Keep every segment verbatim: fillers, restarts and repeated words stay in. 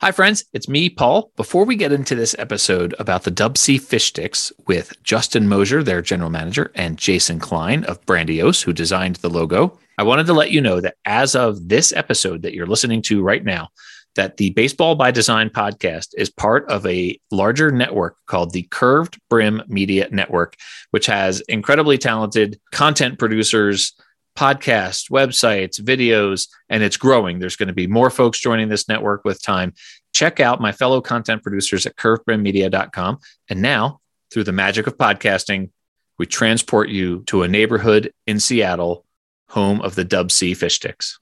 Hi, friends. It's me, Paul. Before we get into this episode about the Dub C fish sticks with Justin Mosier, their general manager, and Jason Klein of Brandiose, who designed the logo, I wanted to let you know that as of this episode that you're listening to right now, that the Baseball by Design podcast is part of a larger network called the Curved Brim Media Network, which has incredibly talented content producers, podcasts, websites, videos, and it's growing. There's going to be more folks joining this network with time. Check out my fellow content producers at curved brim media dot com. And now, through the magic of podcasting, we transport you to a neighborhood in Seattle, home of the Dub C fish sticks.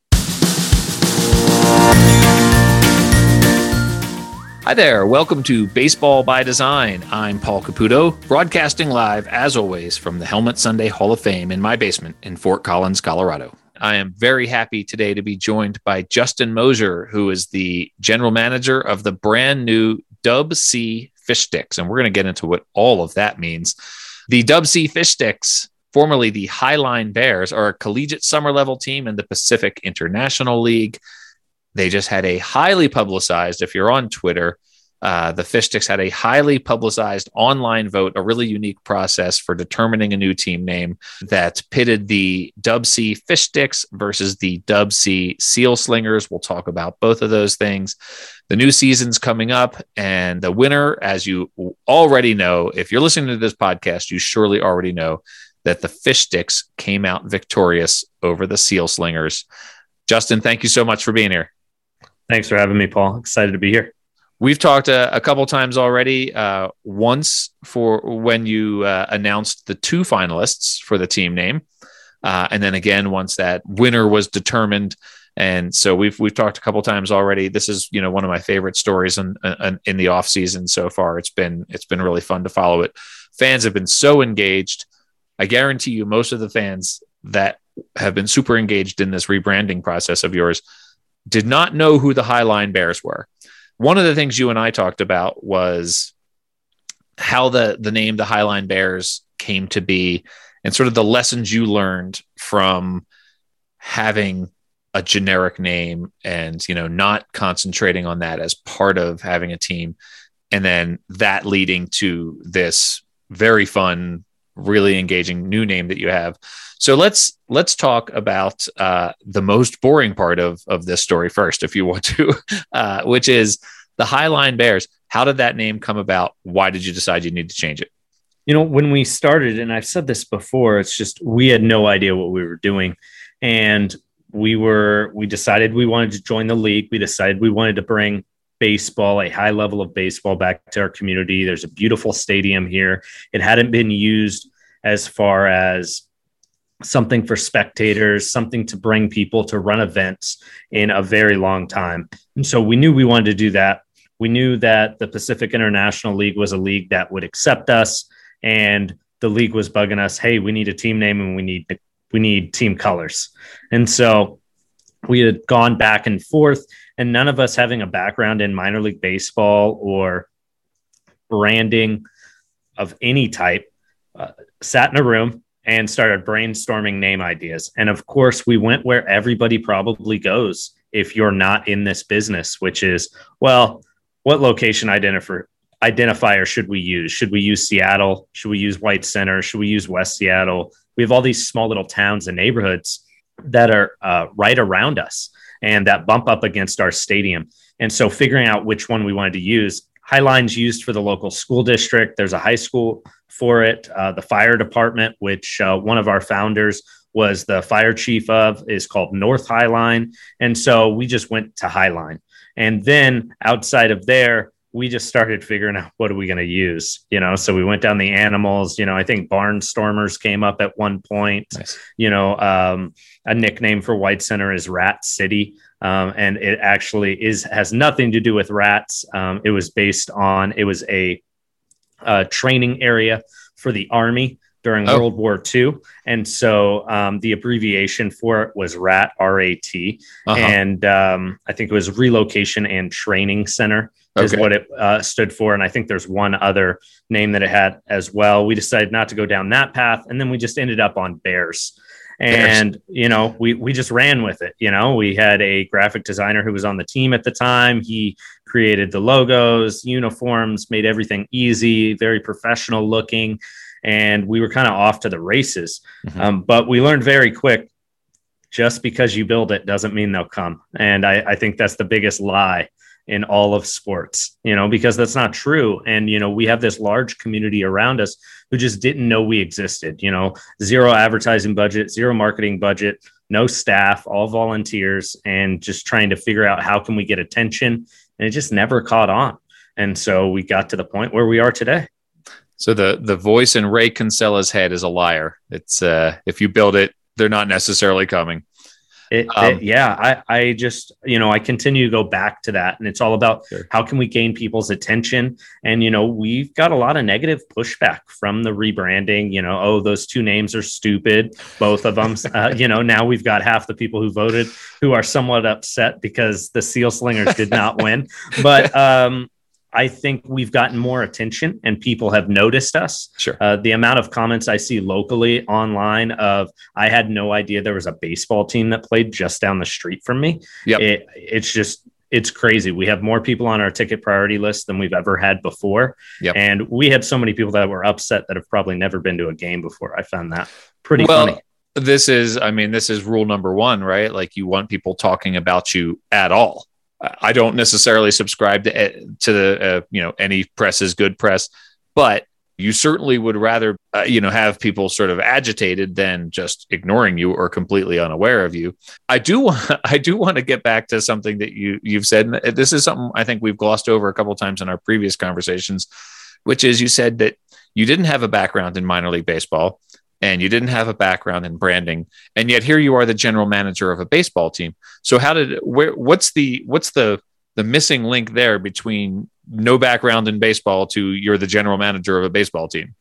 Hi there. Welcome to Baseball by Design. I'm Paul Caputo, broadcasting live, as always, from the Helmet Sunday Hall of Fame in my basement in Fort Collins, Colorado. I am very happy today to be joined by Justin Mosier, who is the general manager of the brand new Dub C fish sticks. And we're going to get into what all of that means. The Dub C fish sticks, formerly the Highline Bears, are a collegiate summer level team in the Pacific International League. They just had a highly publicized, if you're on Twitter, uh, the Fish Sticks had a highly publicized online vote, a really unique process for determining a new team name that pitted the Dub C Fish Sticks versus the Dub C Seal Slingers. We'll talk about both of those things. The new season's coming up, and the winner, as you already know, if you're listening to this podcast, you surely already know that the Fish Sticks came out victorious over the Seal Slingers. Justin, thank you so much for being here. Thanks for having me, Paul. Excited to be here. We've talked a, a couple times already. Uh, once for when you uh, announced the two finalists for the team name, uh, and then again once that winner was determined. And so we've we've talked a couple times already. This is you know one of my favorite stories in in, in the off season so far. It's been it's been really fun to follow it. Fans have been so engaged. I guarantee you, most of the fans that have been super engaged in this rebranding process of yours did not know who the Highline Bears were. One of the things you and I talked about was how the, the name, the Highline Bears, came to be and sort of the lessons you learned from having a generic name and, you know, not concentrating on that as part of having a team. And then that leading to this very fun, really engaging new name that you have. So let's let's talk about uh, the most boring part of of this story first, if you want to, uh, which is the Highline Bears. How did that name come about? Why did you decide you need to change it? You know, when we started, and I've said this before, it's just we had no idea what we were doing, and we were we decided we wanted to join the league. We decided we wanted to bring baseball, a high level of baseball, back to our community. There's a beautiful stadium here. It hadn't been used as far as something for spectators, something to bring people to run events in a very long time. And so we knew we wanted to do that. We knew that the Pacific International League was a league that would accept us, and the league was bugging us, hey, we need a team name and we need we need team colors. And so we had gone back and forth, and none of us having a background in minor league baseball or branding of any type uh, sat in a room and started brainstorming name ideas. And of course, we went where everybody probably goes if you're not in this business, which is, well, what location identifier identifier should we use? Should we use Seattle? Should we use White Center? Should we use West Seattle? We have all these small little towns and neighborhoods that are uh, right around us and that bump up against our stadium. And so figuring out which one we wanted to use. Highline's used for the local school district. There's a high school for it. Uh, the fire department, which uh, one of our founders was the fire chief of, is called North Highline. And so we just went to Highline. And then outside of there, we just started figuring out what are we going to use, you know? So we went down the animals, you know, I think Barnstormers came up at one point. Nice. You know, um, a nickname for White Center is Rat City. Um, and it actually is has nothing to do with rats. Um, it was based on, it was a, a training area for the Army during oh. World War Two. And so um, the abbreviation for it was RAT, R A T. Uh-huh. And um, I think it was Relocation and Training Center is okay. what it uh, stood for. And I think there's one other name that it had as well. We decided not to go down that path. And then we just ended up on Bears. And, you know, we, we just ran with it. You know, we had a graphic designer who was on the team at the time. He created the logos, uniforms, made everything easy, very professional looking. And we were kind of off to the races. Mm-hmm. Um, but we learned very quick, just because you build it doesn't mean they'll come. And I, I think that's the biggest lie in all of sports, you know, because that's not true. And, you know, we have this large community around us who just didn't know we existed, you know, zero advertising budget, zero marketing budget, no staff, all volunteers, and just trying to figure out how can we get attention. And it just never caught on. And so we got to the point where we are today. So the, the voice in Ray Kinsella's head is a liar. It's uh, if you build it, they're not necessarily coming. It, um, it, yeah, I, I just, you know, I continue to go back to that, and it's all about sure. how can we gain people's attention? And, you know, we've got a lot of negative pushback from the rebranding, you know, oh, those two names are stupid, both of them. uh, you know, now we've got half the people who voted who are somewhat upset because the Seal Slingers did not win. But, um, I think we've gotten more attention and people have noticed us. Sure. Uh, the amount of comments I see locally online of, I had no idea there was a baseball team that played just down the street from me. Yep. It, it's just, it's crazy. We have more people on our ticket priority list than we've ever had before. Yep. And we had so many people that were upset that have probably never been to a game before. I found that pretty well, funny. This is, I mean, this is rule number one, right? Like you want people talking about you at all. I don't necessarily subscribe to to the uh, you know any press is good press, but you certainly would rather uh, you know have people sort of agitated than just ignoring you or completely unaware of you. I do want I do want to get back to something that you you've said. And this is something I think we've glossed over a couple of times in our previous conversations, which is you said that you didn't have a background in minor league baseball. And you didn't have a background in branding, and yet here you are, the general manager of a baseball team. So how did where? What's the what's the the missing link there between no background in baseball to you're the general manager of a baseball team?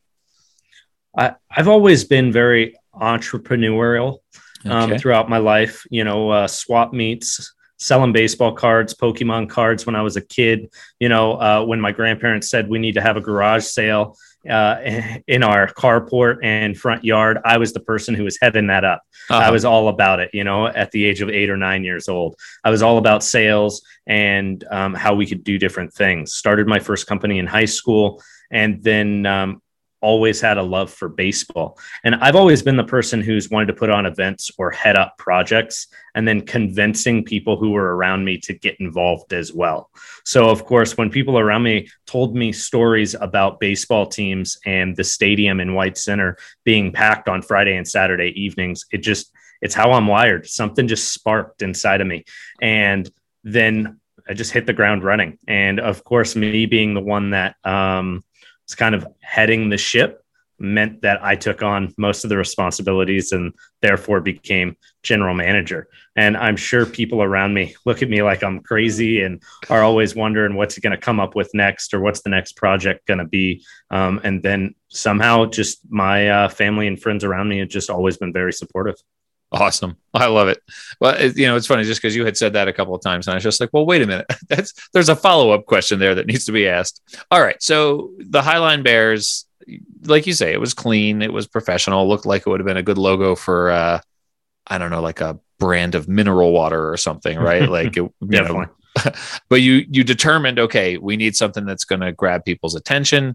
I, I've always been very entrepreneurial um, okay. throughout my life. You know, uh, swap meets, selling baseball cards, Pokemon cards when I was a kid. You know, uh, when my grandparents said we need to have a garage sale uh, in our carport and front yard, I was the person who was heading that up. Uh-huh. I was all about it, you know, at the age of eight or nine years old. I was all about sales and um, how we could do different things. Started my first company in high school, and then um, always had a love for baseball. And I've always been the person who's wanted to put on events or head up projects and then convincing people who were around me to get involved as well. So of course, when people around me told me stories about baseball teams and the stadium in White Center being packed on Friday and Saturday evenings, it just, it's how I'm wired. Something just sparked inside of me. And then I just hit the ground running. And of course, me being the one that, um, was kind of heading the ship meant that I took on most of the responsibilities and therefore became general manager. And I'm sure people around me look at me like I'm crazy and are always wondering what's going to come up with next or what's the next project going to be. Um, and then somehow just my uh, family and friends around me have just always been very supportive. Awesome. I love it. Well, it, you know, it's funny just because you had said that a couple of times and I was just like, well, wait a minute. That's there's a follow-up question there that needs to be asked. All right. So the Highline Bears, like you say, it was clean. It was professional. Looked like it would have been a good logo for, uh, I don't know, like a brand of mineral water or something, right? Like, it, you know, but you, you determined, okay, we need something that's going to grab people's attention.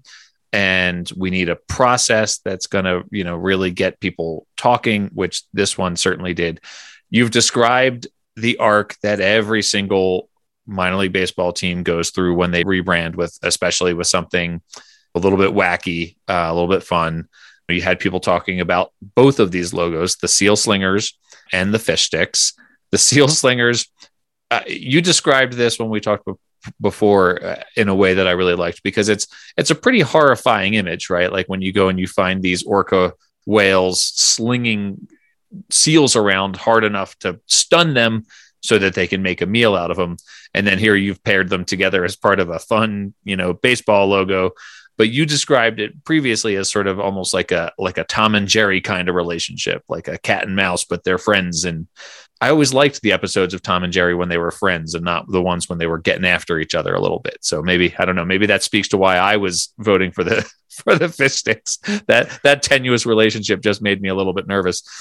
And we need a process that's going to, you know, really get people talking, which this one certainly did. You've described the arc that every single minor league baseball team goes through when they rebrand, with, especially with something a little bit wacky, uh, a little bit fun. You had people talking about both of these logos, the Seal Slingers and the Fish Sticks. The Seal Slingers, uh, you described this when we talked about before uh, in a way that I really liked, because it's it's a pretty horrifying image, right? Like when you go and you find these orca whales slinging seals around hard enough to stun them so that they can make a meal out of them. And then here you've paired them together as part of a fun, you know, baseball logo. But you described it previously as sort of almost like a like a Tom and Jerry kind of relationship, like a cat and mouse, but they're friends. And I always liked the episodes of Tom and Jerry when they were friends and not the ones when they were getting after each other a little bit. So maybe, I don't know, maybe that speaks to why I was voting for the for the Fish Sticks. That that tenuous relationship just made me a little bit nervous.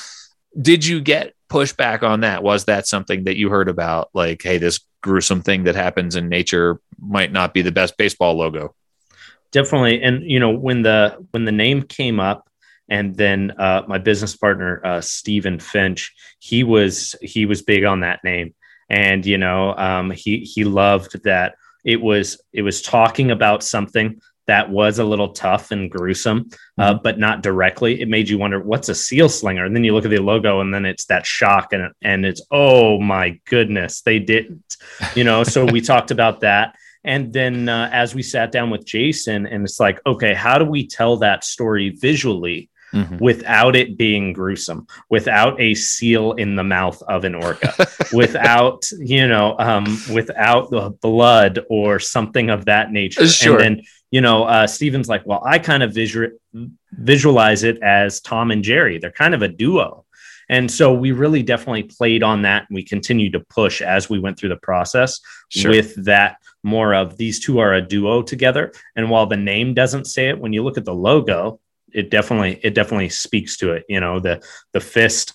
Did you get pushback on that? Was that something that you heard about? Like, hey, this gruesome thing that happens in nature might not be the best baseball logo. Definitely. And, you know, when the, when the name came up, and then uh, my business partner, uh, Stephen Finch, he was, he was big on that name. And, you know, um, he, he loved that it was, it was talking about something that was a little tough and gruesome, uh, mm-hmm. but not directly. It made you wonder, what's a seal slinger? And then you look at the logo, and then it's that shock, and, and it's, oh my goodness, they didn't, you know? So we talked about that. And then uh, as we sat down with Jason, and it's like, okay, how do we tell that story visually mm-hmm. without it being gruesome, without a seal in the mouth of an orca, without, you know, um, without the blood or something of that nature. Sure. And then, you know, uh, Steven's like, well, I kind of visual visualize it as Tom and Jerry. They're kind of a duo. And so we really definitely played on that. And we continued to push as we went through the process sure. with that more of these two are a duo together. And while the name doesn't say it, when you look at the logo, it definitely, it definitely speaks to it. You know, the, the fist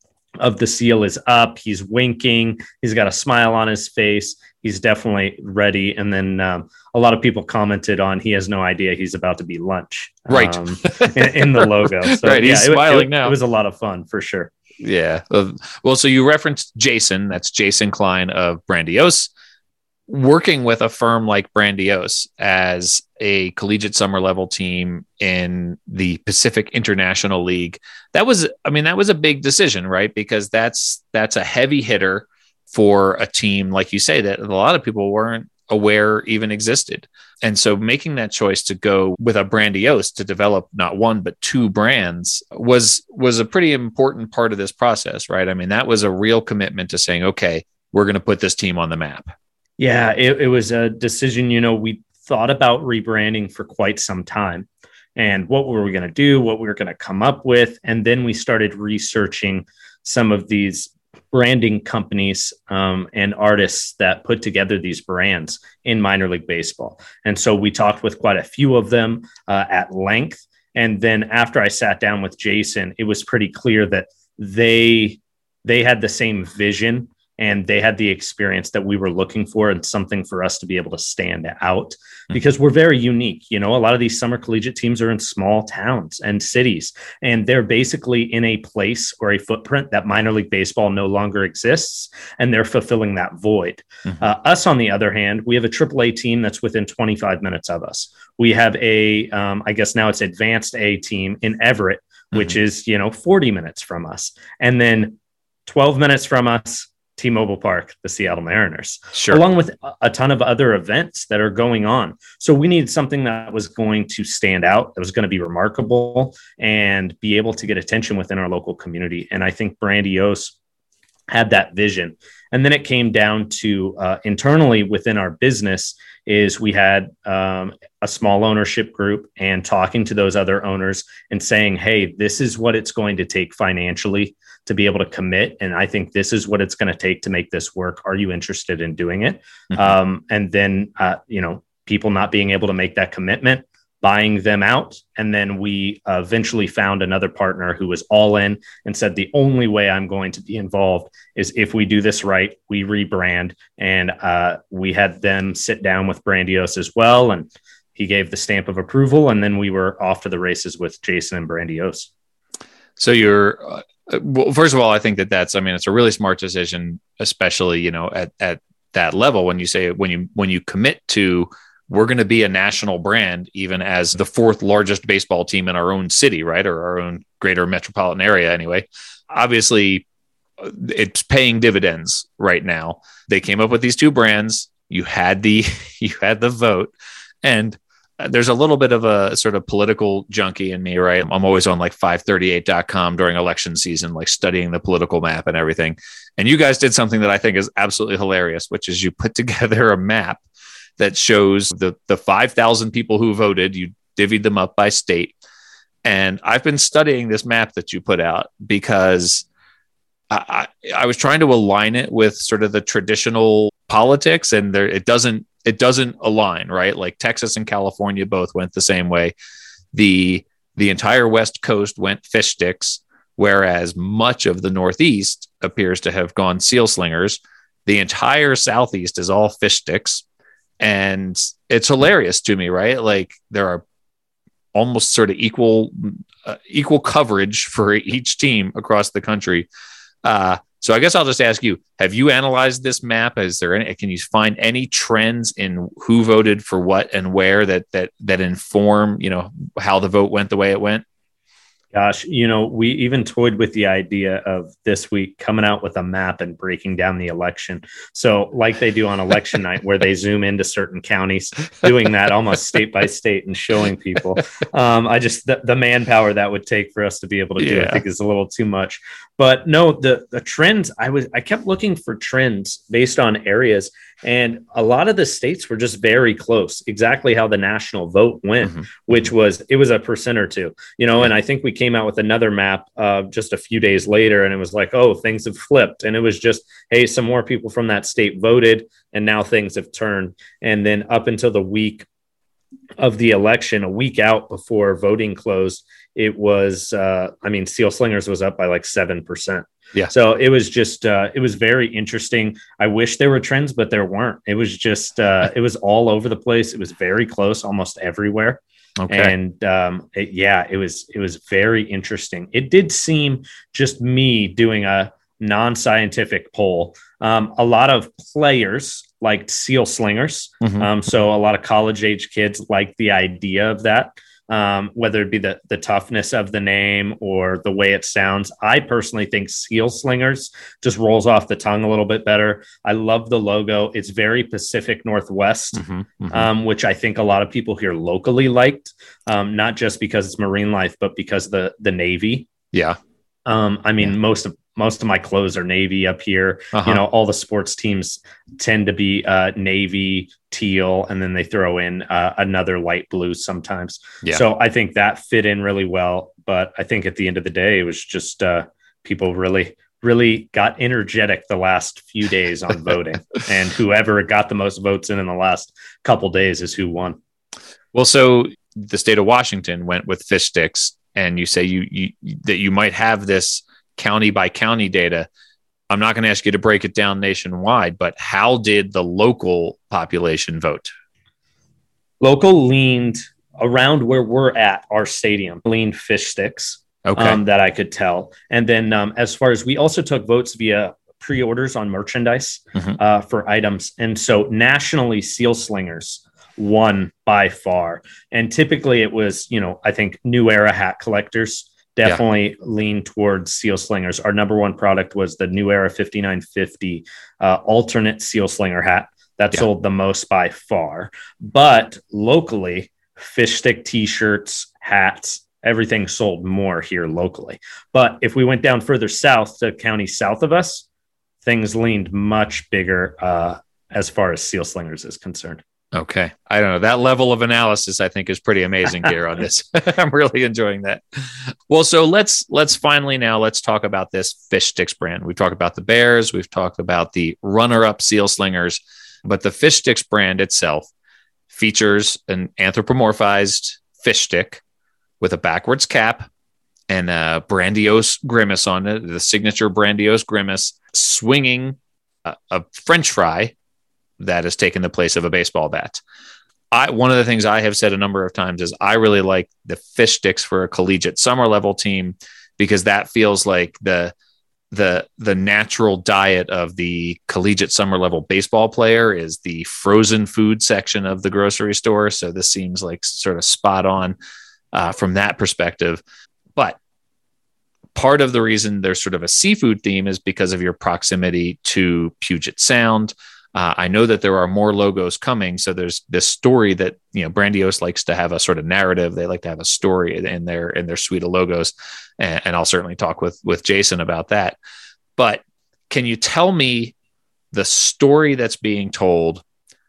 of the seal is up. He's winking. He's got a smile on his face. He's definitely ready. And then um, a lot of people commented on, he has no idea he's about to be lunch. Right. Um, in, in the logo. So, right. He's yeah, smiling it, it, now. It was a lot of fun for sure. Yeah. Uh, well, so you referenced Jason. That's Jason Klein of Brandiose. Working with a firm like Brandiose as a collegiate summer level team in the Pacific International League, that was, I mean, that was a big decision, right? Because that's, that's a heavy hitter for a team, like you say, that a lot of people weren't aware even existed. And so making that choice to go with a Brandiose to develop not one, but two brands was, was a pretty important part of this process, right? I mean, that was a real commitment to saying, okay, we're going to put this team on the map. Yeah, it, it was a decision, you know, we thought about rebranding for quite some time and what were we going to do, what we were going to come up with. And then we started researching some of these branding companies um, and artists that put together these brands in minor league baseball. And so we talked with quite a few of them uh, at length. And then after I sat down with Jason, it was pretty clear that they, they had the same vision and they had the experience that we were looking for and something for us to be able to stand out because we're very unique. You know, a lot of these summer collegiate teams are in small towns and cities, and they're basically in a place or a footprint that minor league baseball no longer exists, and they're fulfilling that void. Mm-hmm. Uh, us, on the other hand, we have a triple A team that's within twenty-five minutes of us. We have a, um, I guess now it's advanced A team in Everett, mm-hmm. which is, you know, forty minutes from us. And then twelve minutes from us, T-Mobile Park, the Seattle Mariners, sure. along with a ton of other events that are going on. So we needed something that was going to stand out, that was going to be remarkable and be able to get attention within our local community. And I think Brandiose had that vision. And then it came down to uh, internally within our business is we had um, a small ownership group and talking to those other owners and saying, hey, this is what it's going to take financially to be able to commit. And I think this is what it's going to take to make this work. Are you interested in doing it? Mm-hmm. Um, and then, uh, you know, people not being able to make that commitment, buying them out. And then we uh, eventually found another partner who was all in and said, the only way I'm going to be involved is if we do this right, we rebrand. And uh, we had them sit down with Brandiose as well. And he gave the stamp of approval. And then we were off to the races with Jason and Brandiose. So you're, uh, well, first of all, I think that that's, I mean, it's a really smart decision, especially, you know, at, at that level, when you say, when you, when you commit to, we're going to be a national brand, even as the fourth largest baseball team in our own city, right? Or our own greater metropolitan area. Anyway, obviously it's paying dividends right now. They came up with these two brands. You had the, you had the vote, and there's a little bit of a sort of political junkie in me, right? I'm always on like five thirty-eight dot com during election season, like studying the political map and everything. And you guys did something that I think is absolutely hilarious, which is you put together a map that shows the, the five thousand people who voted. You divvied them up by state. And I've been studying this map that you put out because I, I, I was trying to align it with sort of the traditional politics, and there, it doesn't, it doesn't align, right? Like Texas and California both went the same way. The, the entire West Coast went fish sticks. whereas much of the Northeast appears to have gone seal slingers. The entire Southeast is all fish sticks. And it's hilarious to me, right? Like there are almost sort of equal uh, equal coverage for each team across the country. Uh, so I guess I'll just ask you: have you analyzed this map? Is there any? Can you find any trends in who voted for what and where that that that inform you know how the vote went the way it went? Gosh, you know, we even toyed with the idea of this week coming out with a map and breaking down the election. So like they do on election night, where they zoom into certain counties, doing that almost state by state and showing people. Um, I just, the, the manpower that would take for us to be able to do, yeah. I think is a little too much. But no, the the trends, I was, I kept looking for trends based on areas, and a lot of the states were just very close, exactly how the national vote went, mm-hmm. which was, it was a percent or two, you know, yeah. and I think we came out with another map uh, just a few days later, and it was like, oh, things have flipped. And it was just, hey, some more people from that state voted, and now things have turned. And then up until the week of the election, a week out before voting closed, it was, uh, I mean, Seal Slingers was up by like seven percent. Yeah. So it was just, uh, it was very interesting. I wish there were trends, but there weren't. It was just, uh, it was all over the place. It was very close, almost everywhere. Okay. And um, it, yeah, it was, it was very interesting. It did seem, just me doing a non-scientific poll, um, a lot of players liked Seal Slingers. Mm-hmm. Um, so a lot of college age kids liked the idea of that. Um, whether it be the, the toughness of the name or the way it sounds. I personally think Seal Slingers just rolls off the tongue a little bit better. I love the logo. It's very Pacific Northwest, mm-hmm, mm-hmm. Um, which I think a lot of people here locally liked, um, not just because it's marine life, but because the, the Navy. Yeah. Um, I mean, yeah. most of most of my clothes are Navy up here. Uh-huh. You know, all the sports teams tend to be uh, Navy, teal, and then they throw in uh, another light blue sometimes. Yeah. So I think that fit in really well. But I think at the end of the day, it was just uh, people really, really got energetic the last few days on voting. And whoever got the most votes in in the last couple days is who won. Well, so the state of Washington went with fish sticks, and you say you, you that you might have this county by county data. I'm not going to ask you to break it down nationwide, but how did the local population vote? Local leaned around where we're at, our stadium, leaned fish sticks. Okay. Um, that I could tell. And then um, as far as we also took votes via pre-orders on merchandise mm-hmm. uh, for items. And so nationally, Seal Slingers won by far. And typically it was, you know, I think New Era hat collectors definitely yeah. lean towards Seal Slingers. Our number one product was the New Era fifty-nine fifty uh, alternate Seal Slinger hat. That yeah. sold the most by far. But locally, fish stick t-shirts, hats, everything sold more here locally. But if we went down further south to counties south of us, things leaned much bigger uh, as far as Seal Slingers is concerned. Okay. I don't know. That level of analysis, I think, is pretty amazing here on this. I'm really enjoying that. Well, so let's let's finally now let's talk about this Fish Sticks brand. We've talked about the Bears. We've talked about the runner-up Seal Slingers. But the Fish Sticks brand itself features an anthropomorphized fish stick with a backwards cap and a Brandiose grimace on it, the signature Brandiose grimace, swinging a, a French fry that has taken the place of a baseball bat. I, one of the things I have said a number of times is I really like the fish sticks for a collegiate summer level team, because that feels like the, the, the natural diet of the collegiate summer level baseball player is the frozen food section of the grocery store. So this seems like sort of spot on uh, from that perspective. But part of the reason there's sort of a seafood theme is because of your proximity to Puget Sound. Uh, I know that there are more logos coming. So there's this story that, you know, Brandiose likes to have a sort of narrative. They like to have a story in their, in their suite of logos. And, and I'll certainly talk with, with Jason about that. But can you tell me the story that's being told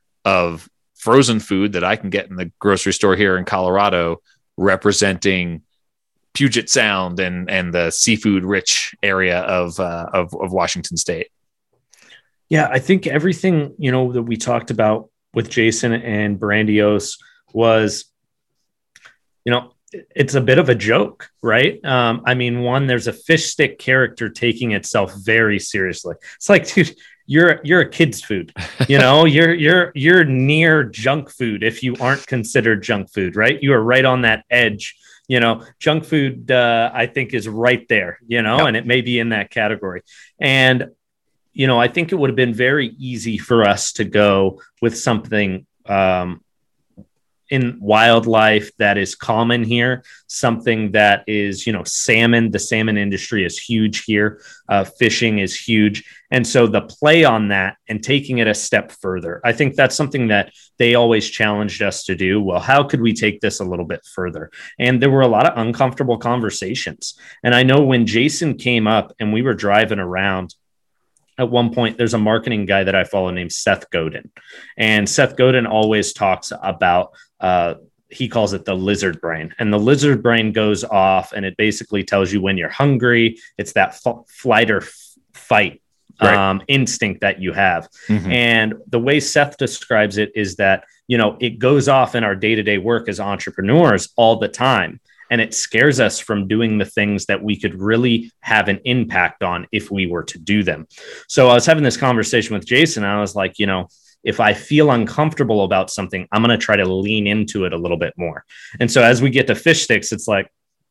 of frozen food that I can get in the grocery store here in Colorado representing Puget Sound and, and the seafood rich area of, uh, of, of Washington State? Yeah, I think everything, you know, that we talked about with Jason and Brandiose was, you know, it's a bit of a joke, right? Um, I mean, one, there's a fish stick character taking itself very seriously. It's like, dude, you're you're a kid's food, you know, you're you're you're near junk food if you aren't considered junk food, right? You are right on that edge. You know, junk food, uh, I think, is right there, you know, yep. and it may be in that category. And, you know, I think it would have been very easy for us to go with something um, in wildlife that is common here, something that is, you know, salmon. The salmon industry is huge here. Uh, fishing is huge. And so the play on that and taking it a step further, I think that's something that they always challenged us to do. Well, how could we take this a little bit further? And there were a lot of uncomfortable conversations. And I know when Jason came up and we were driving around, at one point, there's a marketing guy that I follow named Seth Godin. And Seth Godin always talks about, uh, he calls it the lizard brain. And the lizard brain goes off and it basically tells you when you're hungry. It's that f- flight or f- fight right. um, instinct that you have. Mm-hmm. And the way Seth describes it is that, you know, it goes off in our day-to-day work as entrepreneurs all the time. And it scares us from doing the things that we could really have an impact on if we were to do them. So I was having this conversation with Jason. And I was like, you know, if I feel uncomfortable about something, I'm going to try to lean into it a little bit more. And so as we get to fish sticks, it's like,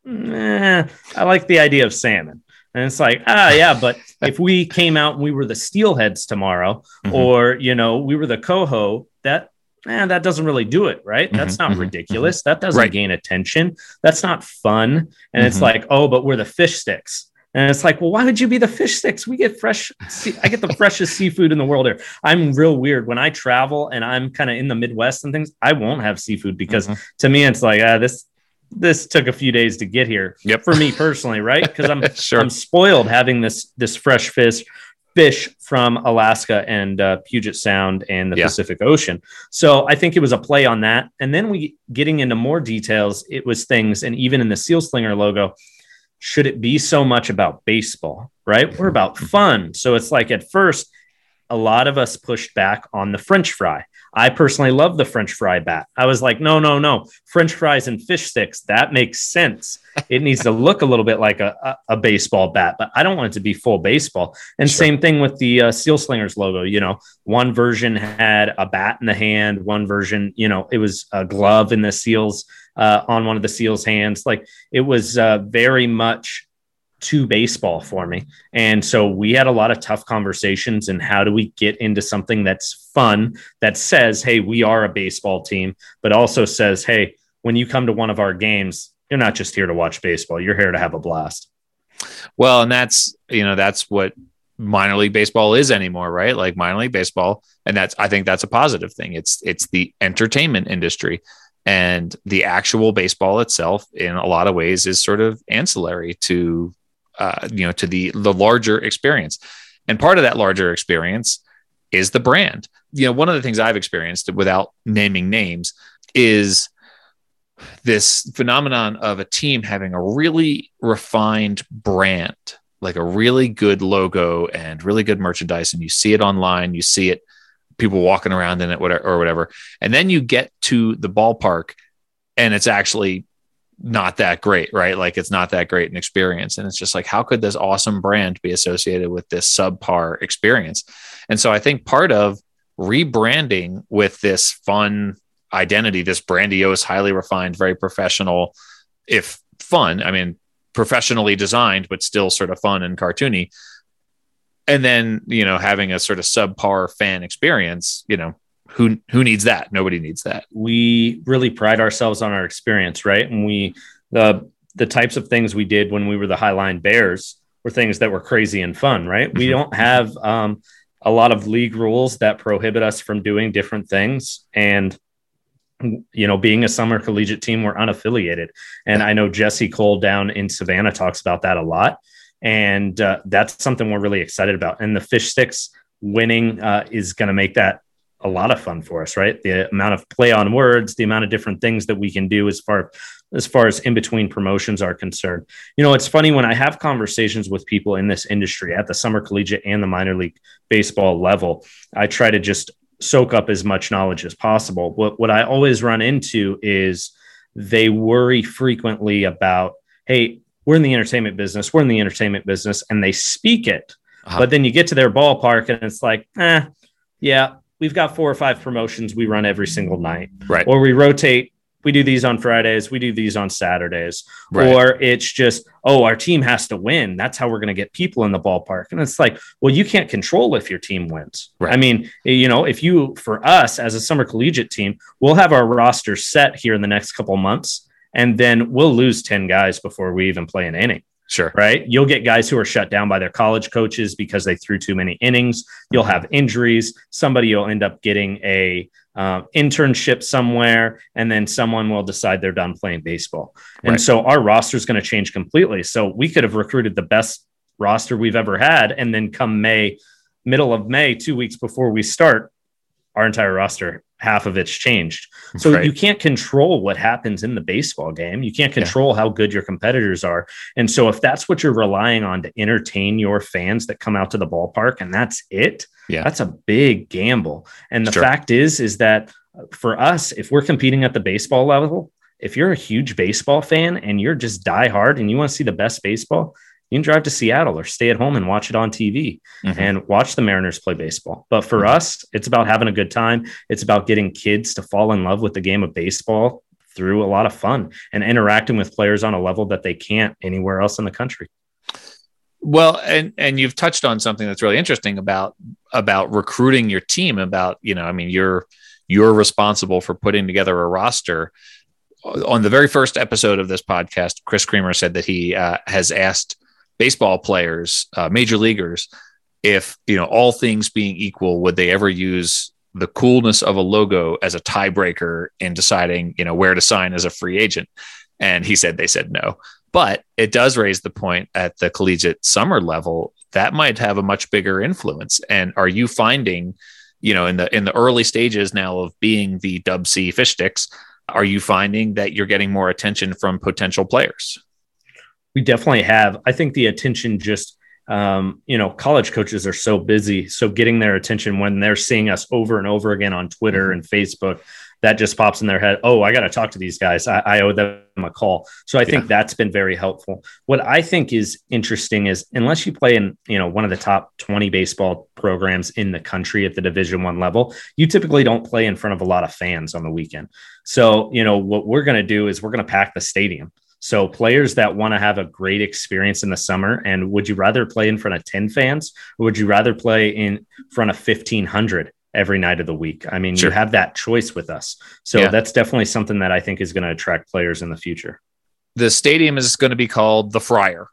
eh, I like the idea of salmon. And it's like, ah, yeah, but if we came out and we were the steelheads tomorrow, mm-hmm. or, you know, we were the coho, that And that doesn't really do it, right? Mm-hmm, That's not mm-hmm, ridiculous. Mm-hmm. That doesn't right. gain attention. That's not fun. And mm-hmm. it's like, oh, but we're the fish sticks. And it's like, well, why would you be the fish sticks? We get fresh. See- I get the freshest seafood in the world here. I'm real weird. When I travel and I'm kind of in the Midwest and things, I won't have seafood because mm-hmm. to me, it's like, ah, this, this took a few days to get here yep. for me personally, right? Because I'm, sure. I'm spoiled having this, this fresh fish. fish from Alaska and uh, Puget Sound and the yeah. Pacific Ocean. So I think it was a play on that. And then we getting into more details, it was things, and even in the Seal Slinger logo, should it be so much about baseball, right? We're about fun. So it's like at first, a lot of us pushed back on the French fry. I personally love the French fry bat. I was like, no, no, no. French fries and fish sticks. That makes sense. It needs to look a little bit like a, a, a baseball bat, but I don't want it to be full baseball. And sure. same thing with the uh, Seal Slingers logo. You know, one version had a bat in the hand. One version, you know, it was a glove in the Seals uh, on one of the Seals' hands. Like it was uh, very much to baseball for me. And so we had a lot of tough conversations and how do we get into something that's fun, that says, hey, we are a baseball team, but also says, hey, when you come to one of our games, you're not just here to watch baseball. You're here to have a blast. Well, and that's, you know, that's what minor league baseball is anymore, right? Like minor league baseball. And that's, I think that's a positive thing. It's, it's the entertainment industry, and the actual baseball itself in a lot of ways is sort of ancillary to, uh, you know, to the, the larger experience. And part of that larger experience is the brand. You know, one of the things I've experienced without naming names is this phenomenon of a team having a really refined brand, like a really good logo and really good merchandise. And you see it online, you see it, people walking around in it, whatever, or whatever. And then you get to the ballpark and it's actually not that great, right? Like it's not that great an experience. And it's just like, how could this awesome brand be associated with this subpar experience? And so I think part of rebranding with this fun identity, this grandiose, highly refined, very professional, if fun, I mean, professionally designed, but still sort of fun and cartoony. And then, you know, having a sort of subpar fan experience, you know, who, who needs that? Nobody needs that. We really pride ourselves on our experience, right? And we, the, the types of things we did when we were the Highline Bears were things that were crazy and fun, right? We don't have um, a lot of league rules that prohibit us from doing different things. And you know, being a summer collegiate team, we're unaffiliated. And I know Jesse Cole down in Savannah talks about that a lot. And uh, that's something we're really excited about. And the fish sticks winning uh, is going to make that a lot of fun for us, right? The amount of play on words, the amount of different things that we can do as far as far as in between promotions are concerned. You know, it's funny when I have conversations with people in this industry at the summer collegiate and the minor league baseball level, I try to just soak up as much knowledge as possible. What, what I always run into is they worry frequently about, hey, we're in the entertainment business, we're in the entertainment business, and they speak it. Uh-huh. But then you get to their ballpark and it's like, eh, yeah, we've got four or five promotions we run every single night. Right. Or we rotate. We do these on Fridays. We do these on Saturdays. Right. Or it's just, oh, our team has to win. That's how we're going to get people in the ballpark. And it's like, well, you can't control if your team wins. Right. I mean, you know, if you, for us as a summer collegiate team, we'll have our roster set here in the next couple of months, and then we'll lose ten guys before we even play an inning. Sure. Right. You'll get guys who are shut down by their college coaches because they threw too many innings. You'll have injuries. Somebody will end up getting a uh, internship somewhere, and then someone will decide they're done playing baseball. And right. so our roster is going to change completely. So we could have recruited the best roster we've ever had. And then come May, middle of May, two weeks before we start, our entire roster, half of it's changed. So right. you can't control what happens in the baseball game. You can't control yeah. how good your competitors are. And so if that's what you're relying on to entertain your fans that come out to the ballpark, and that's it, yeah. that's a big gamble. And the sure. fact is, is that for us, if we're competing at the baseball level, if you're a huge baseball fan and you're just die hard and you want to see the best baseball, you can drive to Seattle or stay at home and watch it on T V mm-hmm. and watch the Mariners play baseball. But for mm-hmm. us, it's about having a good time. It's about getting kids to fall in love with the game of baseball through a lot of fun and interacting with players on a level that they can't anywhere else in the country. Well, and, and you've touched on something that's really interesting about, about recruiting your team, about, you know, I mean, you're, you're responsible for putting together a roster. On the very first episode of this podcast, Chris Creamer said that he uh, has asked baseball players, uh, major leaguers, if, you know, all things being equal, would they ever use the coolness of a logo as a tiebreaker in deciding, you know, where to sign as a free agent? And he said, they said no. But it does raise the point at the collegiate summer level that might have a much bigger influence. And are you finding, you know, in the, in the early stages now of being the Dub C Fish Sticks, are you finding that you're getting more attention from potential players? We definitely have. I think the attention just, um, you know, college coaches are so busy. So getting their attention when they're seeing us over and over again on Twitter and Facebook, that just pops in their head. Oh, I got to talk to these guys. I, I owe them a call. So I yeah. think that's been very helpful. What I think is interesting is unless you play in, you know, one of the top twenty baseball programs in the country at the Division One level, you typically don't play in front of a lot of fans on the weekend. So, you know, what we're going to do is we're going to pack the stadium. So players that want to have a great experience in the summer, and would you rather play in front of ten fans or would you rather play in front of fifteen hundred every night of the week? I mean, sure. you have that choice with us. So yeah. that's definitely something that I think is going to attract players in the future. The stadium is going to be called the Friar.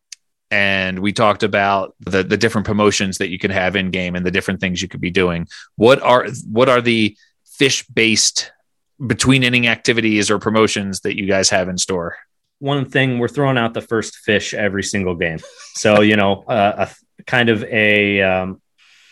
And we talked about the, the different promotions that you can have in game and the different things you could be doing. What are, what are the fish-based between inning activities or promotions that you guys have in store? One thing, we're throwing out the first fish every single game. So, you know, uh, a kind of a, um,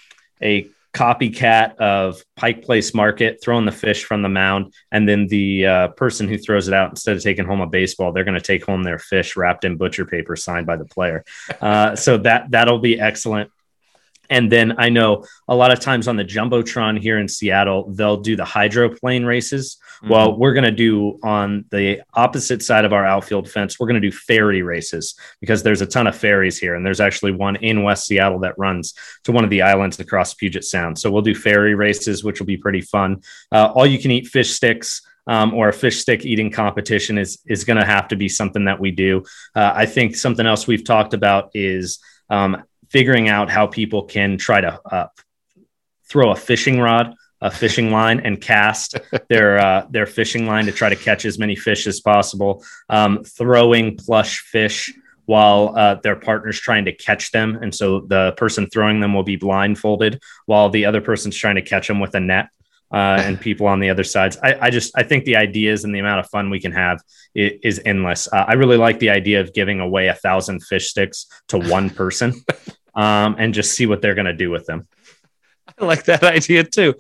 a copycat of Pike Place Market, throwing the fish from the mound. And then the uh, person who throws it out, instead of taking home a baseball, they're going to take home their fish wrapped in butcher paper signed by the player. Uh, so that, that'll be excellent. And then I know a lot of times on the Jumbotron here in Seattle, they'll do the hydroplane races. Mm-hmm. Well, we're going to do on the opposite side of our outfield fence, we're going to do ferry races because there's a ton of ferries here. And there's actually one in West Seattle that runs to one of the islands across Puget Sound. So we'll do ferry races, which will be pretty fun. Uh, all you can eat fish sticks. Um, or a fish stick eating competition is, is going to have to be something that we do. Uh, I think something else we've talked about is um, figuring out how people can try to uh, throw a fishing rod, a fishing line, and cast their uh, their fishing line to try to catch as many fish as possible. Um, throwing plush fish while uh, their partner's trying to catch them. And so the person throwing them will be blindfolded while the other person's trying to catch them with a net. Uh, and people on the other sides. I, I just, I think the ideas and the amount of fun we can have is, is endless. Uh, I really like the idea of giving away a thousand fish sticks to one person um, and just see what they're going to do with them. I like that idea too.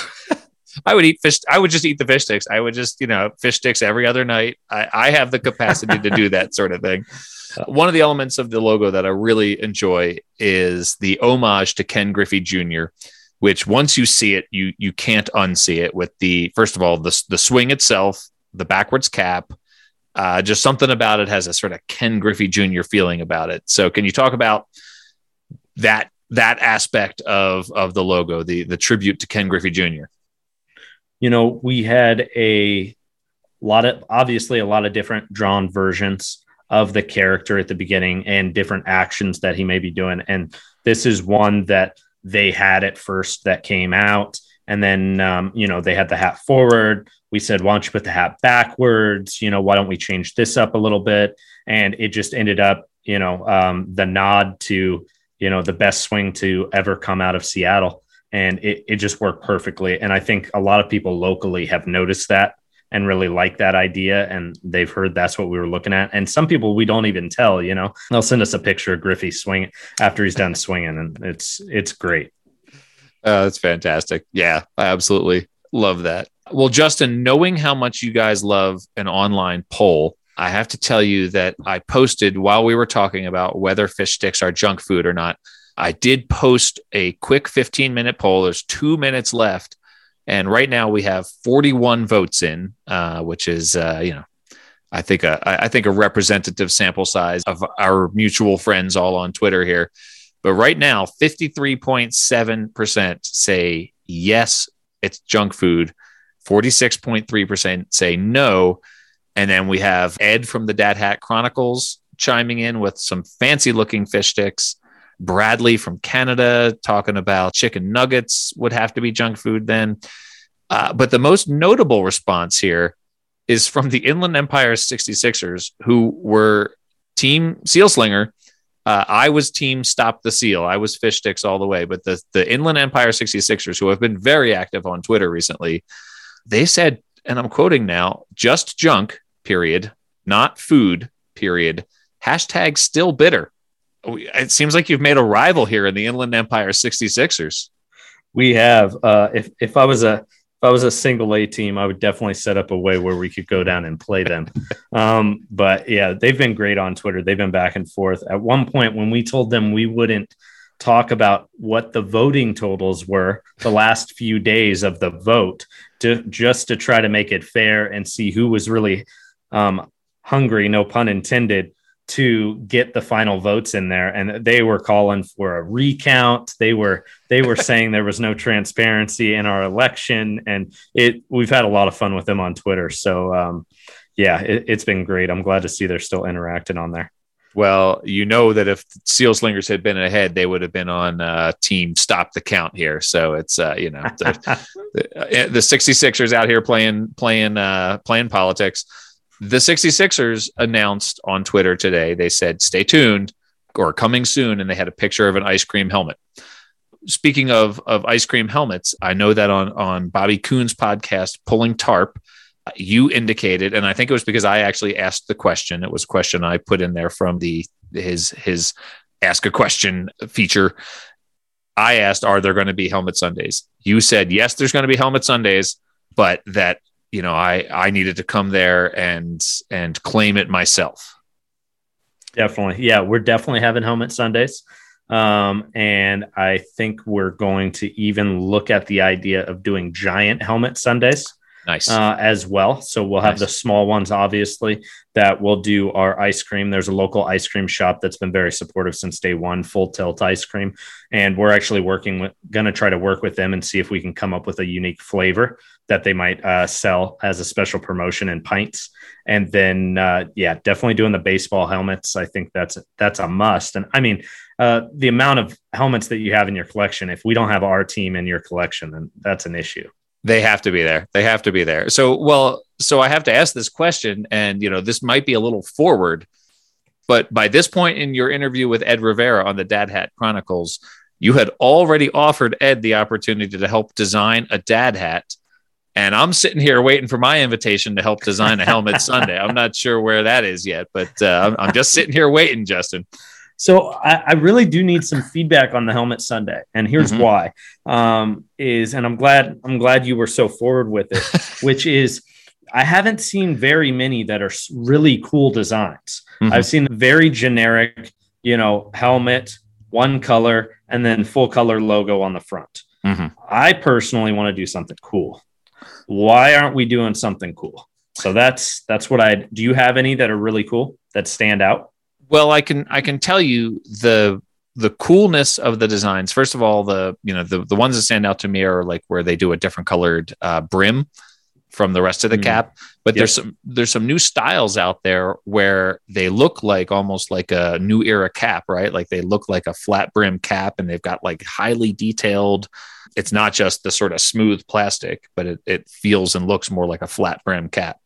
I would eat fish. I would just eat the fish sticks. I would just, you know, fish sticks every other night. I, I have the capacity to do that sort of thing. One of the elements of the logo that I really enjoy is the homage to Ken Griffey Junior, which once you see it, you you can't unsee it with the, first of all, the, the swing itself, the backwards cap. Uh, just something about it has a sort of Ken Griffey Junior feeling about it. So can you talk about that that aspect of of the logo, the the tribute to Ken Griffey Junior? You know, we had a lot of, obviously a lot of different drawn versions of the character at the beginning and different actions that he may be doing. And this is one that they had at first that came out. And then, um, you know, they had the hat forward. We said, why don't you put the hat backwards? You know, why don't we change this up a little bit? And it just ended up, you know, um, the nod to, you know, the best swing to ever come out of Seattle. And it, it just worked perfectly. And I think a lot of people locally have noticed that and really like that idea. And they've heard that's what we were looking at. And some people we don't even tell, you know, they'll send us a picture of Griffey swinging after he's done swinging. And it's, it's great. Uh, that's fantastic. Yeah, I absolutely love that. Well, Justin, knowing how much you guys love an online poll, I have to tell you that I posted while we were talking about whether fish sticks are junk food or not. I did post a quick fifteen minute poll. There's two minutes left. And right now we have forty-one votes in, uh, which is, uh, you know, I think, a, I think a representative sample size of our mutual friends all on Twitter here. But right now, fifty-three point seven percent say yes, it's junk food. forty-six point three percent say no. And then we have Ed from the Dad Hat Chronicles chiming in with some fancy looking fish sticks. Bradley from Canada talking about chicken nuggets would have to be junk food then. Uh, but the most notable response here is from the Inland Empire sixty-sixers, who were team Seal Slinger. Uh, I was team Stop the Seal. I was fish sticks all the way. But the, the Inland Empire sixty-sixers, who have been very active on Twitter recently, they said, and I'm quoting now, just junk, period, not food, period. Hashtag still bitter. It seems like you've made a rival here in the Inland Empire sixty-sixers. We have. Uh, if if I was a if I was a single A team, I would definitely set up a way where we could go down and play them. um, but yeah, they've been great on Twitter. They've been back and forth. At one point, when we told them we wouldn't talk about what the voting totals were the last few days of the vote, to just to try to make it fair and see who was really um, hungry, no pun intended, to get the final votes in there. And they were calling for a recount. They were, they were saying there was no transparency in our election, and it, we've had a lot of fun with them on Twitter. So um, yeah, it, it's been great. I'm glad to see they're still interacting on there. Well, you know that if Seal Slingers had been ahead, they would have been on uh, team Stop the Count here. So it's, uh, you know, the, the, the sixty-sixers out here playing, playing, uh, playing politics. The sixty-sixers announced on Twitter today, they said, stay tuned or coming soon. And they had a picture of an ice cream helmet. Speaking of, of ice cream helmets, I know that on, on Bobby Coon's podcast, Pulling Tarp, you indicated, and I think it was because I actually asked the question. It was a question I put in there from the, his, his ask a question feature. I asked, are there going to be helmet Sundays? You said, yes, there's going to be helmet Sundays, but that, you know, I, I needed to come there and, and claim it myself. Definitely. Yeah, we're definitely having helmet Sundays. Um, and I think we're going to even look at the idea of doing giant helmet Sundays. Nice. Uh, as well. So we'll have nice. The small ones, obviously, that will do our ice cream. There's a local ice cream shop that's been very supportive since day one, Full Tilt Ice Cream. And we're actually working with, going to try to work with them and see if we can come up with a unique flavor that they might uh, sell as a special promotion in pints. And then, uh, yeah, definitely doing the baseball helmets. I think that's, that's a must. And I mean, uh, the amount of helmets that you have in your collection, if we don't have our team in your collection, then that's an issue. They have to be there. They have to be there. So, well, so I have to ask this question, and, you know, this might be a little forward, but by this point in your interview with Ed Rivera on the Dad Hat Chronicles, you had already offered Ed the opportunity to help design a dad hat. And I'm sitting here waiting for my invitation to help design a helmet Sunday. I'm not sure where that is yet, but uh, I'm, I'm just sitting here waiting, Justin. So I, I really do need some feedback on the helmet Sunday, and here's mm-hmm. why. Um, is and I'm glad I'm glad you were so forward with it, which is I haven't seen very many that are really cool designs. Mm-hmm. I've seen very generic, you know, helmet, one color, and then full color logo on the front. Mm-hmm. I personally want to do something cool. Why aren't we doing something cool? So that's that's what I do. You have any that are really cool that stand out? Well, I can I can tell you the the coolness of the designs. First of all, the you know the the ones that stand out to me are like where they do a different colored uh, brim from the rest of the mm. cap. But yep. there's some there's some new styles out there where they look like almost like a new era cap, right? Like they look like a flat brim cap, and they've got like highly detailed. It's not just the sort of smooth plastic, but it, it feels and looks more like a flat brim cap.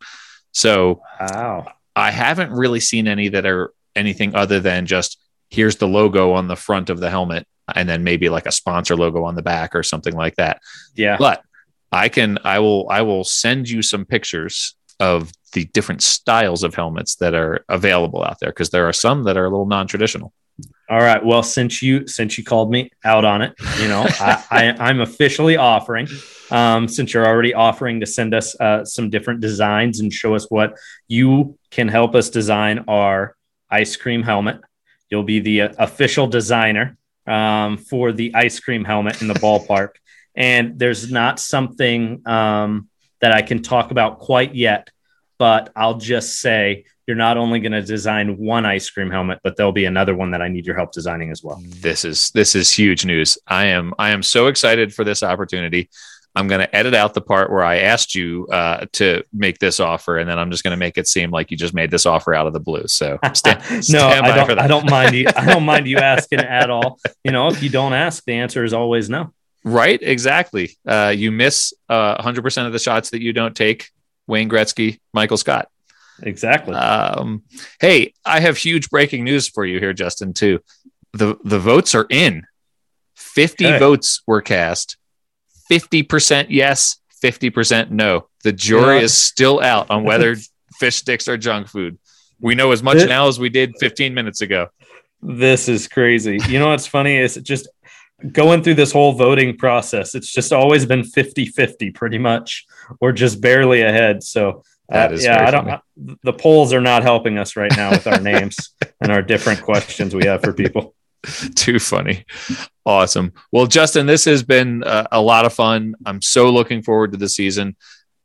So wow. I haven't really seen any that are anything other than just here's the logo on the front of the helmet and then maybe like a sponsor logo on the back or something like that. Yeah. But I can, I will, I will send you some pictures of the different styles of helmets that are available out there, because there are some that are a little non-traditional. All right. Well, since you since you called me out on it, you know, I, I, I'm officially offering, um, since you're already offering to send us uh, some different designs and show us what you can help us design our ice cream helmet. You'll be the uh, official designer um, for the ice cream helmet in the ballpark. And there's not something um, that I can talk about quite yet, but I'll just say you're not only going to design one ice cream helmet, but there'll be another one that I need your help designing as well. This is this is huge news. I am I am so excited for this opportunity. I'm going to edit out the part where I asked you uh, to make this offer, and then I'm just going to make it seem like you just made this offer out of the blue. So stand, no, stand I by for don't. that. I don't mind you. I don't mind you asking at all. You know, if you don't ask, the answer is always no. Right? Exactly. Uh, you miss uh, one hundred percent of the shots that you don't take. Wayne Gretzky, Michael Scott. Exactly. Um, hey, I have huge breaking news for you here, Justin, too. The the votes are in. fifty okay. votes were cast. fifty percent yes, fifty percent no. The jury yeah. is still out on whether fish sticks are junk food. We know as much this, now as we did fifteen minutes ago. This is crazy. You know what's funny is just going through this whole voting process, it's just always been fifty-fifty pretty much, or just barely ahead. So uh, yeah, I don't. I, the polls are not helping us right now with our names and our different questions we have for people. Too funny. Awesome. Well, Justin, this has been uh, a lot of fun. I'm so looking forward to the season.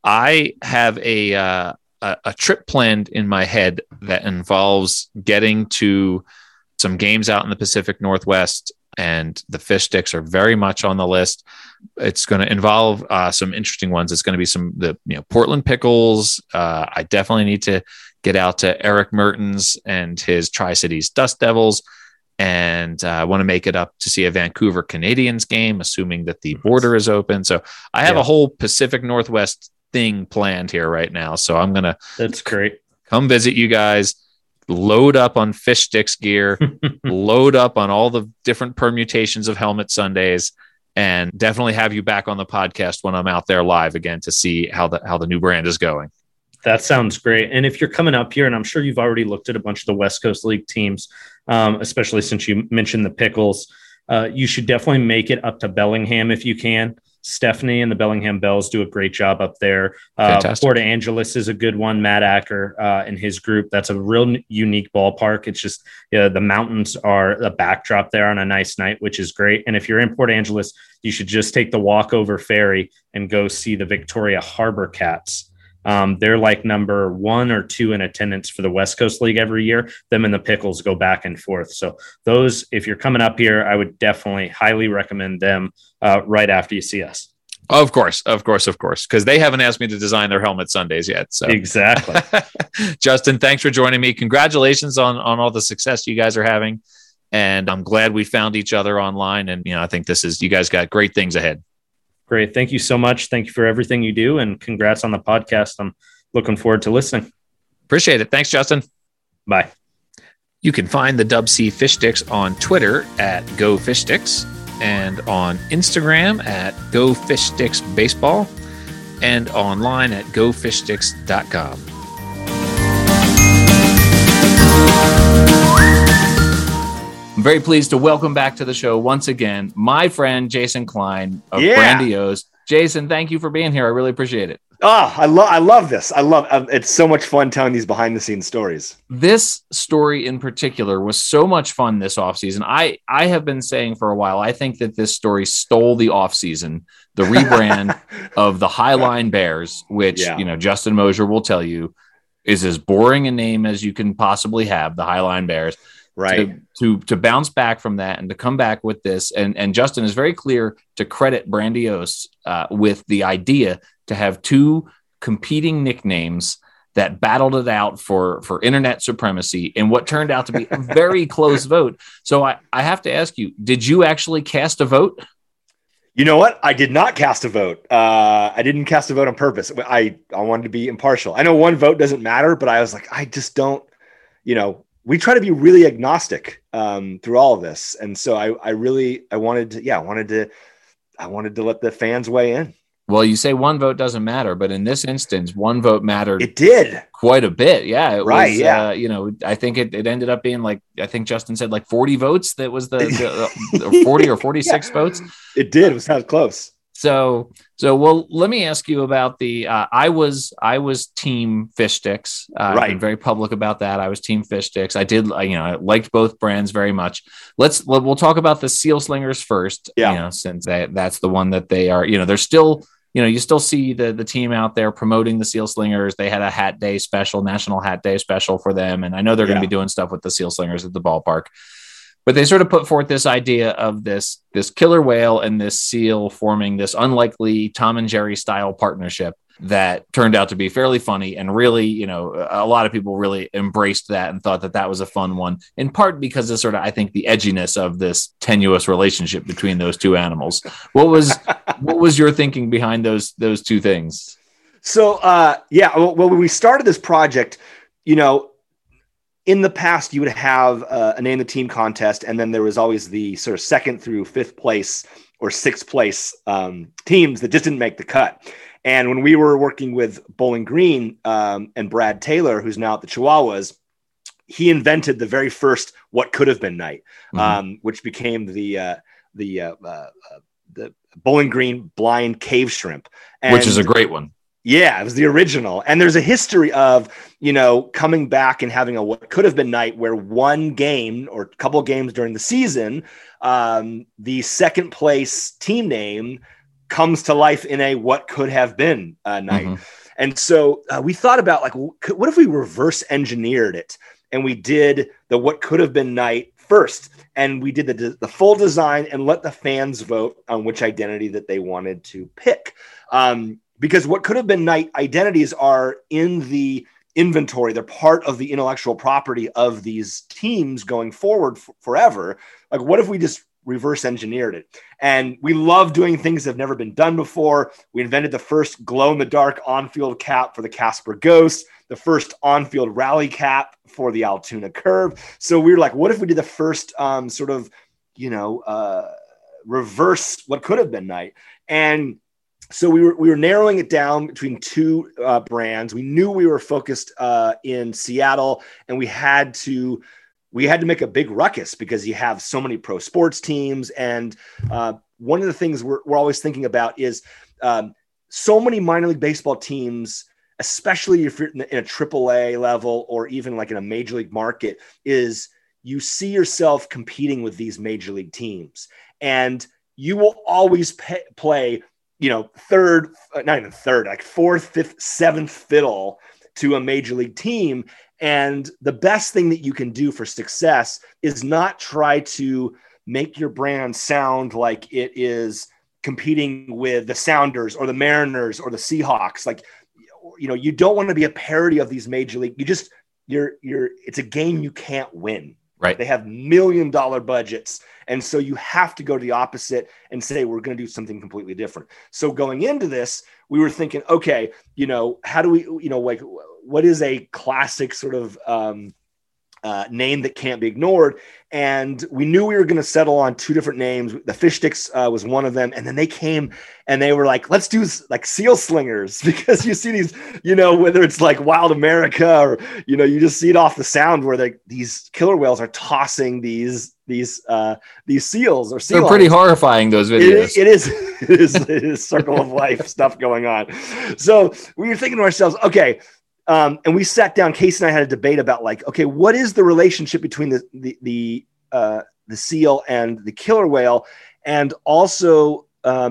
I have a, uh, a a trip planned in my head that involves getting to some games out in the Pacific Northwest, and the fish sticks are very much on the list. It's going to involve uh, some interesting ones. It's going to be some the you know Portland Pickles. Uh, I definitely need to get out to Eric Mertens and his Tri-Cities Dust Devils. And I uh, want to make it up to see a Vancouver Canadians game, assuming that the border is open. So I have yeah. a whole Pacific Northwest thing planned here right now. So I'm going to That's great. Come visit you guys, load up on fish sticks gear, load up on all the different permutations of Helmet Sundays, and definitely have you back on the podcast when I'm out there live again to see how the, how the new brand is going. That sounds great. And if you're coming up here, and I'm sure you've already looked at a bunch of the West Coast League teams, um, especially since you mentioned the Pickles, uh, you should definitely make it up to Bellingham if you can. Stephanie and the Bellingham Bells do a great job up there. Uh, Port Angeles is a good one. Matt Acker uh, and his group. That's a real unique ballpark. It's just yeah, the mountains are a backdrop there on a nice night, which is great. And if you're in Port Angeles, you should just take the walkover ferry and go see the Victoria Harbor Cats. Um, they're like number one or two in attendance for the West Coast League every year. Them and the Pickles go back and forth. So those, if you're coming up here, I would definitely highly recommend them uh, right after you see us. Of course, of course, of course, because they haven't asked me to design their Helmet Sundays yet. So exactly. Justin, thanks for joining me. Congratulations on, on all the success you guys are having. And I'm glad we found each other online. And, you know, I think this is, you guys got great things ahead. Great. Thank you so much. Thank you for everything you do, and congrats on the podcast. I'm looking forward to listening. Appreciate it. Thanks, Justin. Bye. You can find the Dub C Fish Sticks on Twitter at Go Fish Sticks, and on Instagram at Go Fish Sticks Baseball, and online at go fish sticks dot com. I'm very pleased to welcome back to the show once again my friend Jason Klein of yeah. Grandiose. Jason, thank you for being here. I really appreciate it. Oh, I love I love this. I love um, it's so much fun telling these behind the scenes stories. This story in particular was so much fun this offseason. I I have been saying for a while, I think that this story stole the offseason the rebrand of the Highline Bears, which, Yeah. you know, Justin Mosier will tell you is as boring a name as you can possibly have, the Highline Bears. Right. To, to to bounce back from that and to come back with this. And, and Justin is very clear to credit Brandiose uh, with the idea to have two competing nicknames that battled it out for, for internet supremacy in what turned out to be a very close vote. So I, I have to ask you, did you actually cast a vote? You know what? I did not cast a vote. Uh, I didn't cast a vote on purpose. I, I wanted to be impartial. I know one vote doesn't matter, but I was like, I just don't, you know, we try to be really agnostic um, through all of this. And so I, I really, I wanted to, yeah, I wanted to, I wanted to let the fans weigh in. Well, you say one vote doesn't matter, but in this instance, one vote mattered. It did quite a bit. Yeah. It right. was, yeah. Uh, you know, I think it, it ended up being like, I think Justin said like forty votes. That was the, the, the forty or forty-six yeah. votes. It did. It was kind of close. So, so, well, let me ask you about the, uh, I was, I was team fish sticks. Uh, right. I've been very public about that. I was team fish sticks. I did, you know, I liked both brands very much. Let's, we'll talk about the Seal Slingers first, yeah. you know, since they, that's the one that they are, you know, they're still, you know, you still see the the team out there promoting the Seal Slingers. They had a hat day special, National Hat Day special for them. And I know they're yeah. going to be doing stuff with the Seal Slingers at the ballpark. But they sort of put forth this idea of this, this killer whale and this seal forming this unlikely Tom and Jerry style partnership that turned out to be fairly funny. And really, you know, a lot of people really embraced that and thought that that was a fun one, in part because of sort of, I think, the edginess of this tenuous relationship between those two animals. What was what was your thinking behind those those two things? So, uh, yeah, well, when we started this project, you know, in the past, you would have uh, a name the team contest, and then there was always the sort of second through fifth place or sixth place um, teams that just didn't make the cut. And when we were working with Bowling Green um, and Brad Taylor, who's now at the Chihuahuas, he invented the very first "What Could Have Been" night, mm-hmm. um, which became the uh, the uh, uh, the Bowling Green Blind Cave Shrimp, and, which is a great one. Yeah, it was the original. And there's a history of, you know, coming back and having a What Could Have Been night where one game or a couple of games during the season, um, the second place team name comes to life in a What Could Have Been uh, night. Mm-hmm. And so uh, we thought about like, what if we reverse engineered it and we did the What Could Have Been night first, and we did the, the full design and let the fans vote on which identity that they wanted to pick. Um, Because what could have been night identities are in the inventory. They're part of the intellectual property of these teams going forward f- forever. Like, what if we just reverse engineered it? And we love doing things that have never been done before. We invented the first glow in the dark on-field cap for the Casper Ghost, the first on-field rally cap for the Altoona Curve. So we were like, what if we did the first um, sort of, you know, uh, reverse what could have been night? And So we were we were narrowing it down between two uh, brands. We knew we were focused uh, in Seattle, and we had to we had to make a big ruckus because you have so many pro sports teams. And uh, one of the things we're we're always thinking about is um, so many minor league baseball teams, especially if you're in a triple A level or even like in a major league market, is you see yourself competing with these major league teams, and you will always pay, play. you know, third, not even third, like fourth, fifth, seventh fiddle to a major league team. And the best thing that you can do for success is not try to make your brand sound like it is competing with the Sounders or the Mariners or the Seahawks. Like, you know, you don't want to be a parody of these major league. You just, you're, you're, it's a game you can't win. Right. They have million dollar budgets. And so you have to go to the opposite and say, we're going to do something completely different. So going into this, we were thinking, okay, you know, how do we, you know, like what is a classic sort of um, uh, name that can't be ignored? And we knew we were going to settle on two different names. The Fish Sticks uh, was one of them. And then they came and they were like, let's do like Seal Slingers, because you see these, you know, whether it's like Wild America or, you know, you just see it off the sound where they, these killer whales are tossing these, these, uh, these seals or seal. They're pretty horrifying, those videos. It, it is, it is, it is circle of life stuff going on. So we were thinking to ourselves, okay, Um, and we sat down, Casey and I had a debate about like, okay, what is the relationship between the, the, the, uh, the seal and the killer whale? And also, um,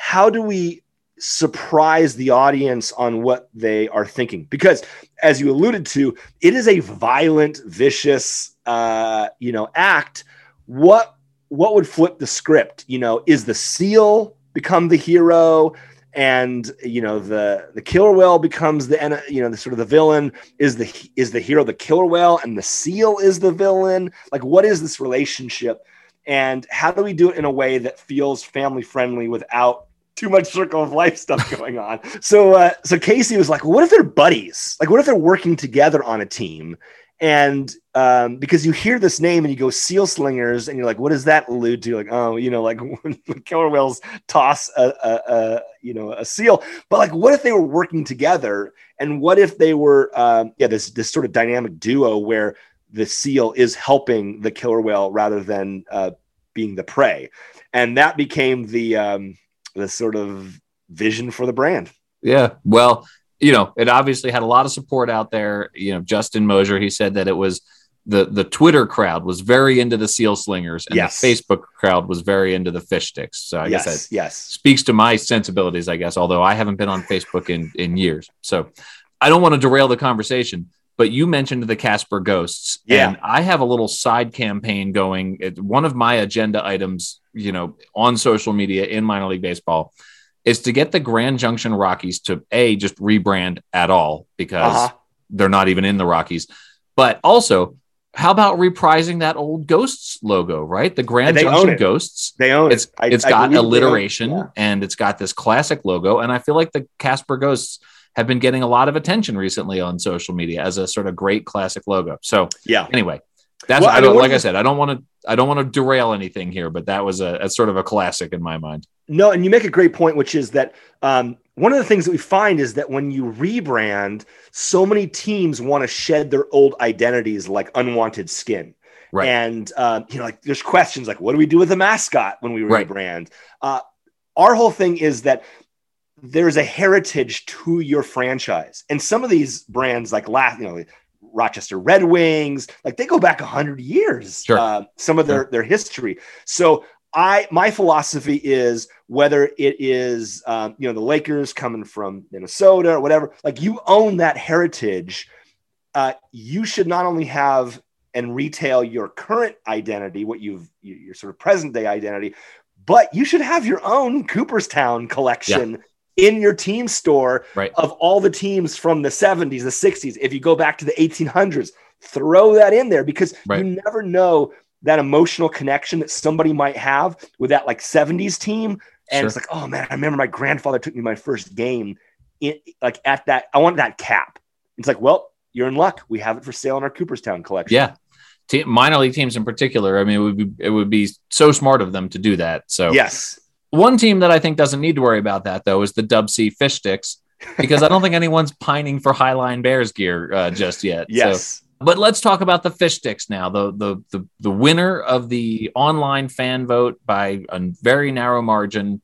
how do we surprise the audience on what they are thinking? Because as you alluded to, it is a violent, vicious, uh, you know, act. What, what would flip the script? You know, is the seal become the hero? And, you know, the, the killer whale becomes the, you know, the sort of the villain. Is the, is the hero the killer whale and the seal is the villain? Like, what is this relationship? And how do we do it in a way that feels family friendly without too much circle of life stuff going on? So, uh, so Casey was like, well, what if they're buddies? Like, what if they're working together on a team? And um, because you hear this name and you go seal slingers and you're like, what does that allude to? Like, oh, you know, like when killer whales toss a, a, a, you know, a seal, but like, what if they were working together? And what if they were, um, yeah, this, this sort of dynamic duo where the seal is helping the killer whale rather than uh, being the prey. And that became the, um, the sort of vision for the brand. Yeah. Well, you know, it obviously had a lot of support out there. You know, Justin Mosier, he said that it was the, the Twitter crowd was very into the seal slingers and yes. the Facebook crowd was very into the fish sticks. So I yes, guess that yes. speaks to my sensibilities, I guess, although I haven't been on Facebook in, in years. So I don't want to derail the conversation, but you mentioned the Casper Ghosts. Yeah. And I have a little side campaign going. It, one of my agenda items, you know, on social media in minor league baseball is to get the Grand Junction Rockies to a just rebrand at all because uh-huh. they're not even in the Rockies, but also how about reprising that old Ghosts logo, right? The Grand they Junction own Ghosts. They own it's, it. I, it's I got alliteration yeah. and it's got this classic logo. And I feel like the Casper Ghosts have been getting a lot of attention recently on social media as a sort of great classic logo. So yeah, anyway, that's, well, I, I don't, mean, like I said, I don't want to, I don't want to derail anything here, but that was a, a sort of a classic in my mind. No, and you make a great point, which is that um, one of the things that we find is that when you rebrand, so many teams want to shed their old identities like unwanted skin. Right. And, uh, you know, like there's questions like, what do we do with the mascot when we rebrand? Right. Uh, our whole thing is that there's a heritage to your franchise. And some of these brands like, last, you know, Rochester Red Wings, like they go back a hundred years, sure. uh, some of their, sure. their history. So I, my philosophy is whether it is, um, you know, the Lakers coming from Minnesota or whatever, like you own that heritage. Uh, you should not only have and retail your current identity, what you've, your sort of present day identity, but you should have your own Cooperstown collection yeah. in your team store right. of all the teams from the seventies, the sixties. If you go back to the eighteen hundreds, throw that in there because right. you never know that emotional connection that somebody might have with that like seventies team. And sure. it's like, oh man, I remember my grandfather took me to my first game in, like at that, I want that cap. It's like, well, you're in luck. We have it for sale in our Cooperstown collection. Yeah. Te- minor league teams in particular. I mean, it would be, it would be so smart of them to do that. So yes, one team that I think doesn't need to worry about that though, is the Dub C Fish Sticks, because I don't think anyone's pining for Highline Bears gear uh, just yet. Yes. So, but let's talk about the Fish Sticks now. The, the the the winner of the online fan vote by a very narrow margin,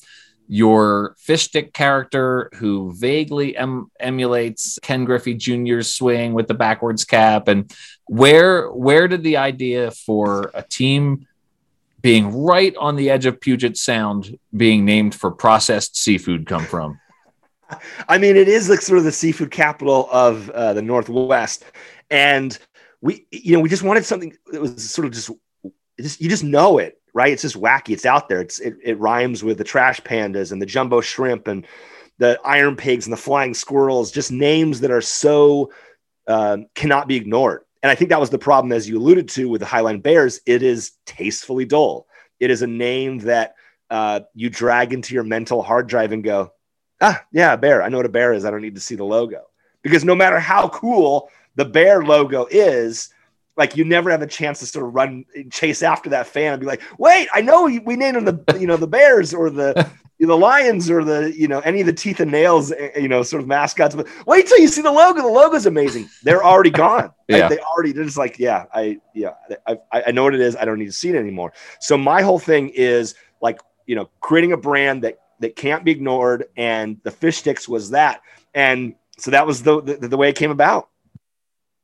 your fish stick character who vaguely em- emulates Ken Griffey Junior's swing with the backwards cap. And where where did the idea for a team being right on the edge of Puget Sound being named for processed seafood come from? I mean, it is like sort of the seafood capital of uh, the Northwest. And we, you know, we just wanted something that was sort of just, just you just know it, right? It's just wacky. It's out there. It's, it, it rhymes with the trash pandas and the jumbo shrimp and the iron pigs and the flying squirrels, just names that are so uh, cannot be ignored. And I think that was the problem, as you alluded to with the Highline Bears. It is tastefully dull. It is a name that uh, you drag into your mental hard drive and go, ah, yeah, a bear. I know what a bear is. I don't need to see the logo. Because no matter how cool the bear logo is, like you never have a chance to sort of run chase after that fan and be like, wait, I know we named them the, you know, the Bears or the, the Lions or the, you know, any of the teeth and nails, you know, sort of mascots, but wait till you see the logo. The logo's amazing. They're already gone. yeah. Like, they already, they're just like, yeah, I, yeah, I, I know what it is. I don't need to see it anymore. So my whole thing is like, you know, creating a brand that, that can't be ignored. And the Fish Sticks was that. And so that was the, the, the way it came about.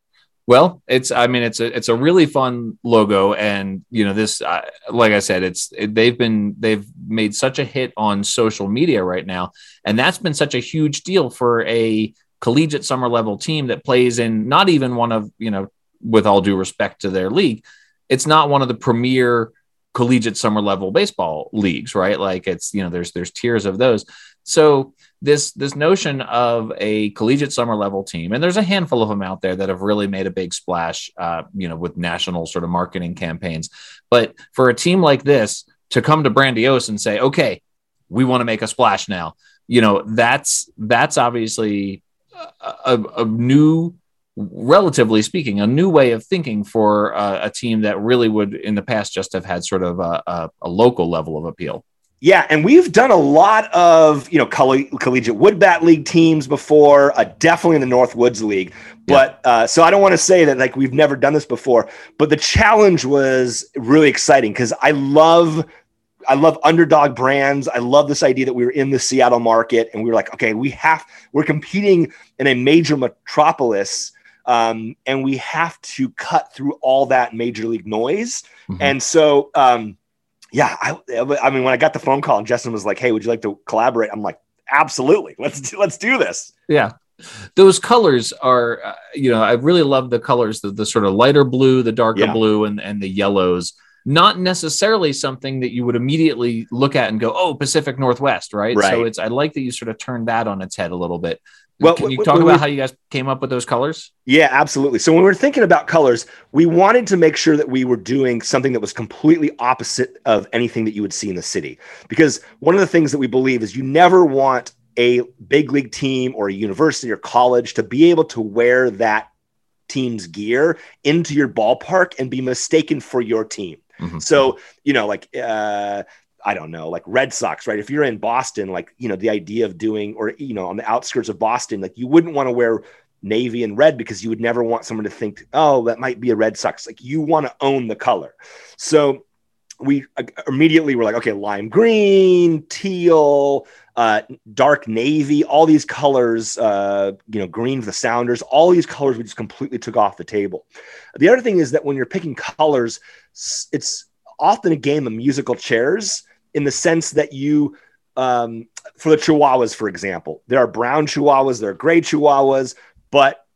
Well, it's, I mean, it's a, it's a really fun logo. And, you know, this, uh, like I said, it's, it, they've been, they've made such a hit on social media right now. And that's been such a huge deal for a collegiate summer level team that plays in not even one of, you know, with all due respect to their league, it's not one of the premier collegiate summer level baseball leagues, right? Like it's, you know, there's, there's tiers of those. So this, this notion of a collegiate summer level team, and there's a handful of them out there that have really made a big splash, uh, you know, with national sort of marketing campaigns. But for a team like this to come to Brandeis and say, okay, we want to make a splash now, you know, that's, that's obviously a, a, a new, relatively speaking, a new way of thinking for uh, a team that really would in the past just have had sort of a, a, a local level of appeal. Yeah, and we've done a lot of, you know, coll- collegiate wood bat league teams before, uh, definitely in the North Woods League. But yeah. uh, so I don't want to say that like we've never done this before, but the challenge was really exciting because I love I love underdog brands. I love this idea that we were in the Seattle market and we were like, okay, we have we're competing in a major metropolis. Um, and we have to cut through all that major league noise. Mm-hmm. And so, um, yeah, I, I mean, when I got the phone call and Justin was like, hey, would you like to collaborate? I'm like, absolutely. Let's do, let's do this. Yeah. Those colors are, uh, you know, I really love the colors, the, the sort of lighter blue, the darker yeah. blue, and, and the yellows. Not necessarily something that you would immediately look at and go, oh, Pacific Northwest, right? right. So it's, I like that you sort of turned that on its head a little bit. Well, can you talk about how you guys came up with those colors? Yeah, absolutely. So when we were thinking about colors, we wanted to make sure that we were doing something that was completely opposite of anything that you would see in the city. Because one of the things that we believe is you never want a big league team or a university or college to be able to wear that team's gear into your ballpark and be mistaken for your team. Mm-hmm. So, you know, like, uh, I don't know, like Red Sox, right? If you're in Boston, like, you know, the idea of doing, or, you know, on the outskirts of Boston, like you wouldn't want to wear navy and red because you would never want someone to think, oh, that might be a Red Sox. Like you want to own the color. So we immediately were like, okay, lime green, teal, uh, dark navy, all these colors, uh, you know, green for the Sounders, all these colors we just completely took off the table. The other thing is that when you're picking colors, it's often a game of musical chairs, in the sense that you, um, for the Chihuahuas, for example, there are brown Chihuahuas, there are gray Chihuahuas, but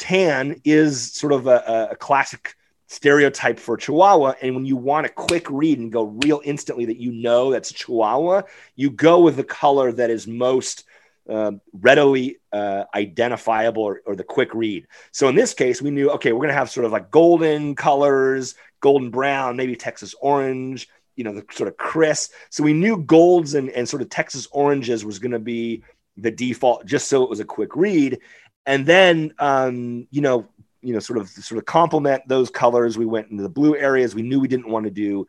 tan is sort of a, a classic stereotype for Chihuahua. And when you want a quick read and go real instantly that you know that's Chihuahua, you go with the color that is most uh, readily uh, identifiable or, or the quick read. So in this case, we knew, okay, we're going to have sort of like golden colors, golden brown, maybe Texas orange, you know, the sort of crisp. So we knew golds and, and sort of Texas oranges was going to be the default, just so it was a quick read. And then, um, you know, you know, sort of, sort of complement those colors. We went into the blue areas. We knew we didn't want to do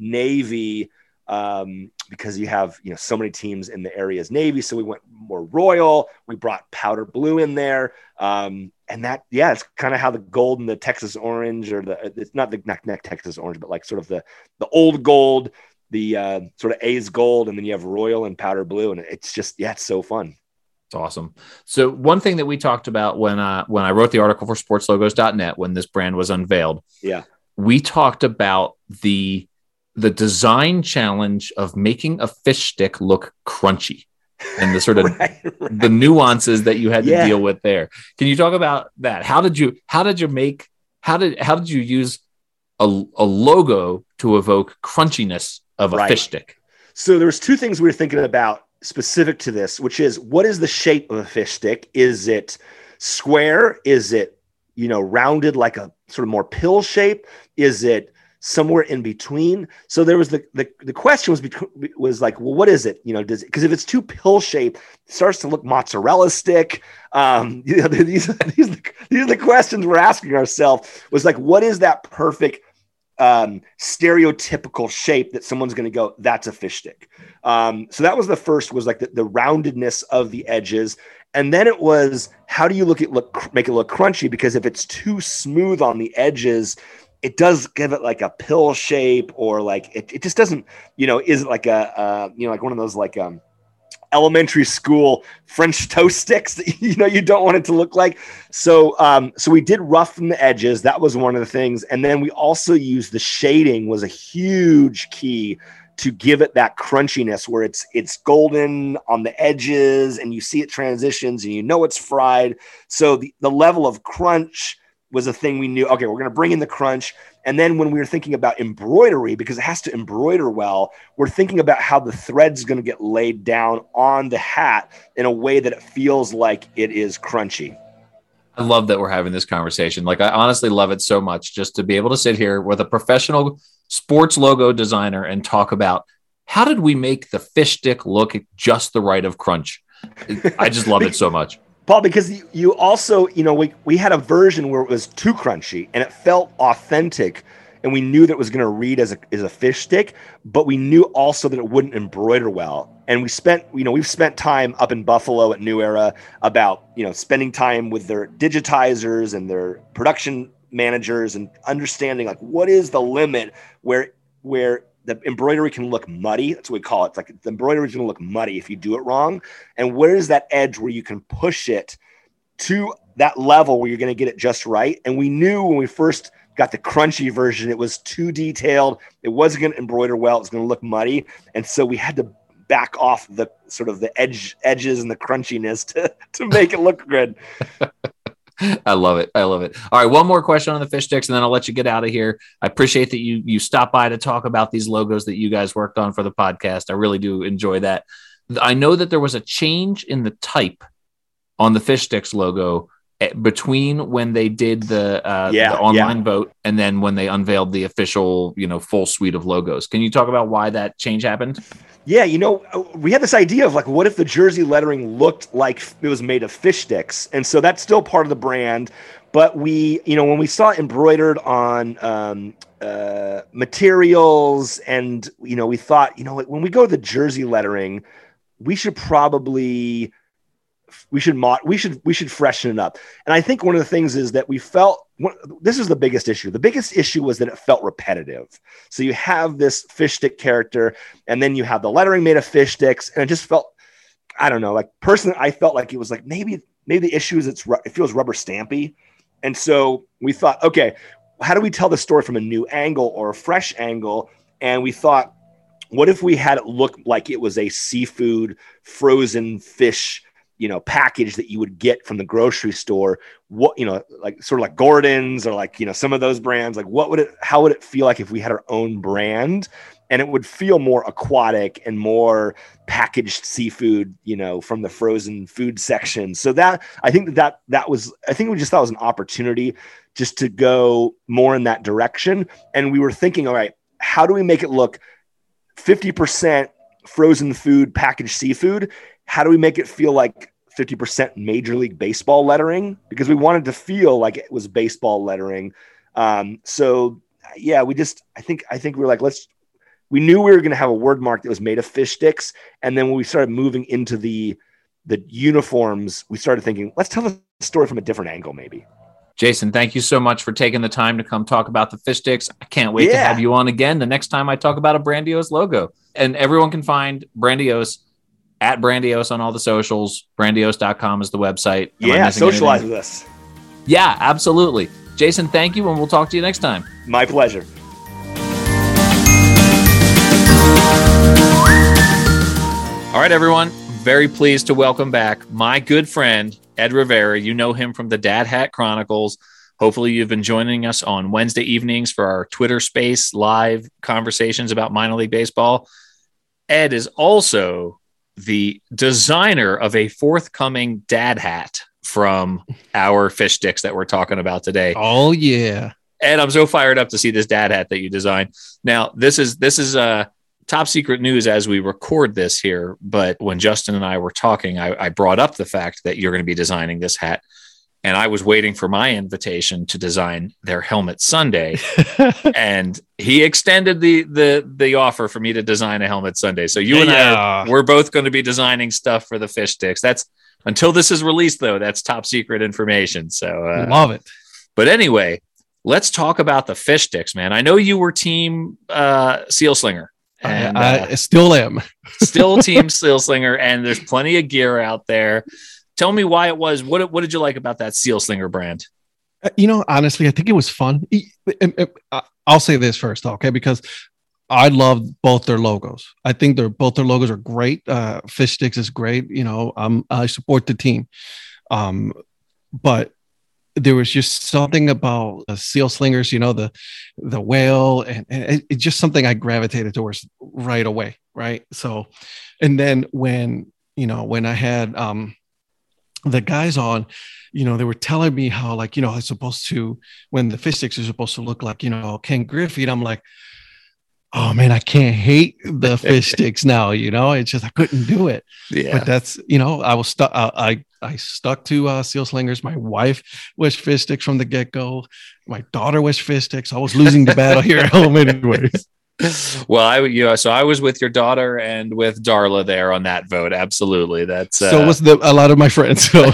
navy um, because you have, you know, so many teams in the areas navy. So we went more royal. We brought powder blue in there. Um, and that, yeah, it's kind of how the gold and the Texas orange, or the, it's not the neck neck Texas orange, but like sort of the, the old gold, the uh, sort of A's gold. And then you have royal and powder blue. And it's just, yeah, it's so fun. It's awesome. So one thing that we talked about when uh, when I wrote the article for sports logos dot net, when this brand was unveiled, yeah, we talked about the the design challenge of making a fish stick look crunchy and the sort of right, right. the nuances that you had to yeah. deal with there. Can you talk about that? How did you how did you make how did how did you use a, a logo to evoke crunchiness of a right. fish stick? So there was two things we were thinking about specific to this, which is, what is the shape of a fish stick? Is it square? Is it, you know, rounded like a sort of more pill shape? Is it somewhere in between? So there was the the, the question was was like, well, what is it? You know, does it, because if it's too pill shaped, it starts to look mozzarella stick. Um, you know, these these these are the questions we're asking ourselves. Was like, what is that perfect um, stereotypical shape that someone's going to go, that's a fish stick? Um, so that was the first, was like the, the roundedness of the edges. And then it was, how do you look at look make it look crunchy? Because if it's too smooth on the edges, it does give it like a pill shape, or like it, it just doesn't, you know, is like a, uh, you know, like one of those like um, elementary school French toast sticks that, you know, you don't want it to look like. So, um, so we did roughen the edges. That was one of the things. And then we also used the shading was a huge key to give it that crunchiness where it's, it's golden on the edges and you see it transitions and you know, it's fried. So the, the level of crunch was a thing we knew, okay, we're going to bring in the crunch. And then when we were thinking about embroidery, because it has to embroider well, we're thinking about how the thread's going to get laid down on the hat in a way that it feels like it is crunchy. I love that we're having this conversation. Like, I honestly love it so much just to be able to sit here with a professional sports logo designer and talk about how did we make the fish stick look just the right of crunch? I just love it so much. Paul, because you, you also, you know, we, we had a version where it was too crunchy and it felt authentic and we knew that it was going to read as a, as a fish stick, but we knew also that it wouldn't embroider well. And we spent, you know, we've spent time up in Buffalo at New Era about, you know, spending time with their digitizers and their production managers and understanding like what is the limit where, where the embroidery can look muddy. That's what we call it. It's like the embroidery is going to look muddy if you do it wrong. And where is that edge where you can push it to that level where you're going to get it just right? And we knew when we first got the crunchy version, it was too detailed. It wasn't going to embroider well. It was going to look muddy. And so we had to back off the sort of the edge edges and the crunchiness to, to make it look good. I love it. I love it. All right. One more question on the fish sticks, and then I'll let you get out of here. I appreciate that you, you stopped by to talk about these logos that you guys worked on for the podcast. I really do enjoy that. I know that there was a change in the type on the fish sticks logo between when they did the, uh, yeah, the online yeah. vote and then when they unveiled the official, you know, full suite of logos. Can you talk about why that change happened? Yeah, you know, we had this idea of like, what if the jersey lettering looked like it was made of fish sticks? And so that's still part of the brand. But we, you know, when we saw it embroidered on um, uh, materials and, you know, we thought, you know, when we go to the jersey lettering, we should probably, we should mod, we should, we should freshen it up. And I think one of the things is that we felt, this is the biggest issue. The biggest issue was that it felt repetitive. So you have this fish stick character and then you have the lettering made of fish sticks. And it just felt, I don't know, like personally, I felt like it was like, maybe, maybe the issue is it's, it feels rubber stampy. And so we thought, okay, how do we tell the story from a new angle or a fresh angle? And we thought, what if we had it look like it was a seafood frozen fish, you know, package that you would get from the grocery store? What, you know, like sort of like Gordon's or like, you know, some of those brands, like what would it, how would it feel like if we had our own brand and it would feel more aquatic and more packaged seafood, you know, from the frozen food section. So that, I think that that, that was, I think we just thought it was an opportunity just to go more in that direction. And we were thinking, all right, how do we make it look fifty percent frozen food, packaged seafood? How do we make it feel like fifty percent Major League Baseball lettering? Because we wanted to feel like it was baseball lettering. Um, so yeah, we just, I think, I think we were like, let's, we knew we were going to have a word mark that was made of fish sticks. And then when we started moving into the, the uniforms, we started thinking, let's tell the story from a different angle, maybe. Jason, thank you so much for taking the time to come talk about the fish sticks. I can't wait Yeah. to have you on again the next time I talk about a Brandiose logo. And everyone can find Brandiose at Brandiose on all the socials. Brandiose dot com is the website. Am I Yeah, missing socialize anything? with us. Yeah, absolutely. Jason, thank you, and we'll talk to you next time. My pleasure. All right, everyone. Very pleased to welcome back my good friend, Ed Rivera. You know him from the Dad Hat Chronicles. Hopefully you've been joining us on Wednesday evenings for our Twitter Space live conversations about minor league baseball. Ed is also the designer of a forthcoming dad hat from our fish sticks that we're talking about today. Oh yeah. Ed, I'm so fired up to see this dad hat that you designed. Now, this is this is uh, top secret news as we record this here. But when Justin and I were talking, I, I brought up the fact that you're going to be designing this hat. And I was waiting for my invitation to design their helmet Sunday. And he extended the the the offer for me to design a helmet Sunday. So you and Yeah. I, are, we're both going to be designing stuff for the fish sticks. That's until this is released, though. That's top secret information. So uh, Love it. But anyway, let's talk about the fish sticks, man. I know you were team uh, Seal Slinger. And I, uh, I still am. still Team Seal Slinger, and there's plenty of gear out there. Tell me why it was. What what did you like about that Seal Slinger brand? You know, honestly, I think it was fun. I'll say this first, okay? Because I love both their logos. I think they're both their logos are great. Uh, Fish Sticks is great. You know, um, I support the team. Um, but there was just something about the Seal Slingers, you know, the the whale, and, and it's just something I gravitated towards right away, right? So, and then when you know when I had um, the guys on, you know, they were telling me how, like, you know, it's supposed to, when the Fish Sticks are supposed to look like, you know, Ken Griffey, and I'm like, oh man, I can't hate the Fish Sticks now. You know, it's just I couldn't do it. Yeah, but that's, you know, I was stuck. Uh, I I stuck to uh, Seal Slingers. My wife was Fish Sticks from the get go. My daughter was Fish Sticks. I was losing the battle here at home, anyways. Well, I you know, so I was with your daughter and with Darla there on that vote. Absolutely, that's uh... so was the a lot of my friends. So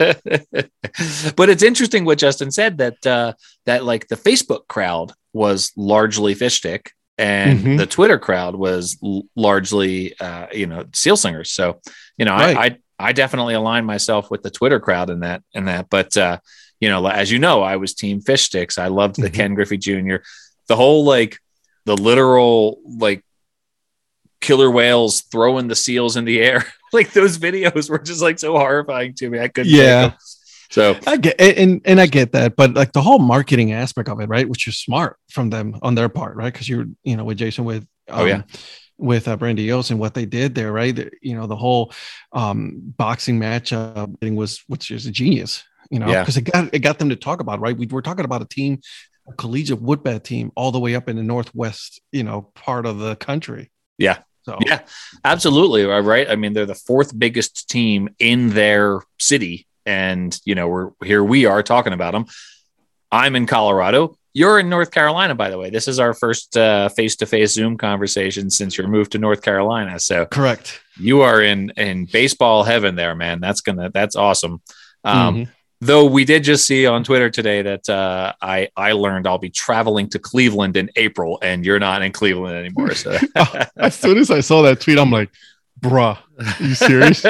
but it's interesting what Justin said, that uh, that like the Facebook crowd was largely Fish Stick, and mm-hmm. the Twitter crowd was l- largely, uh, you know, Seal Slingers. So, you know, right. I, I, I definitely align myself with the Twitter crowd in that, in that, but, uh, you know, as you know, I was Team Fish Sticks. I loved the mm-hmm. Ken Griffey Junior, the whole, like the literal, like killer whales throwing the seals in the air. Like those videos were just like so horrifying to me. I couldn't. Yeah. So I get and and I get that, but like the whole marketing aspect of it, right? Which is smart from them on their part, right? Because you're, you know, with Jason, with um, oh yeah, with uh, Brandy Yost and what they did there, right? The, you know, the whole um, boxing match uh, thing was, which is a genius, you know, because yeah. it got it got them to talk about, right? We were talking about a team, a collegiate wood bat team, all the way up in the northwest, you know, part of the country. Yeah. So yeah, absolutely, right. I mean, they're the fourth biggest team in their city. And, you know, we're here, we are talking about them. I'm in Colorado. You're in North Carolina, by the way. This is our first uh, face-to-face Zoom conversation since your move to North Carolina. So correct. You are in, in baseball heaven there, man. That's going to, that's awesome. Um, mm-hmm. Though we did just see on Twitter today that uh, I, I learned I'll be traveling to Cleveland in April, and you're not in Cleveland anymore. So as soon as I saw that tweet, I'm like, bruh, are you serious?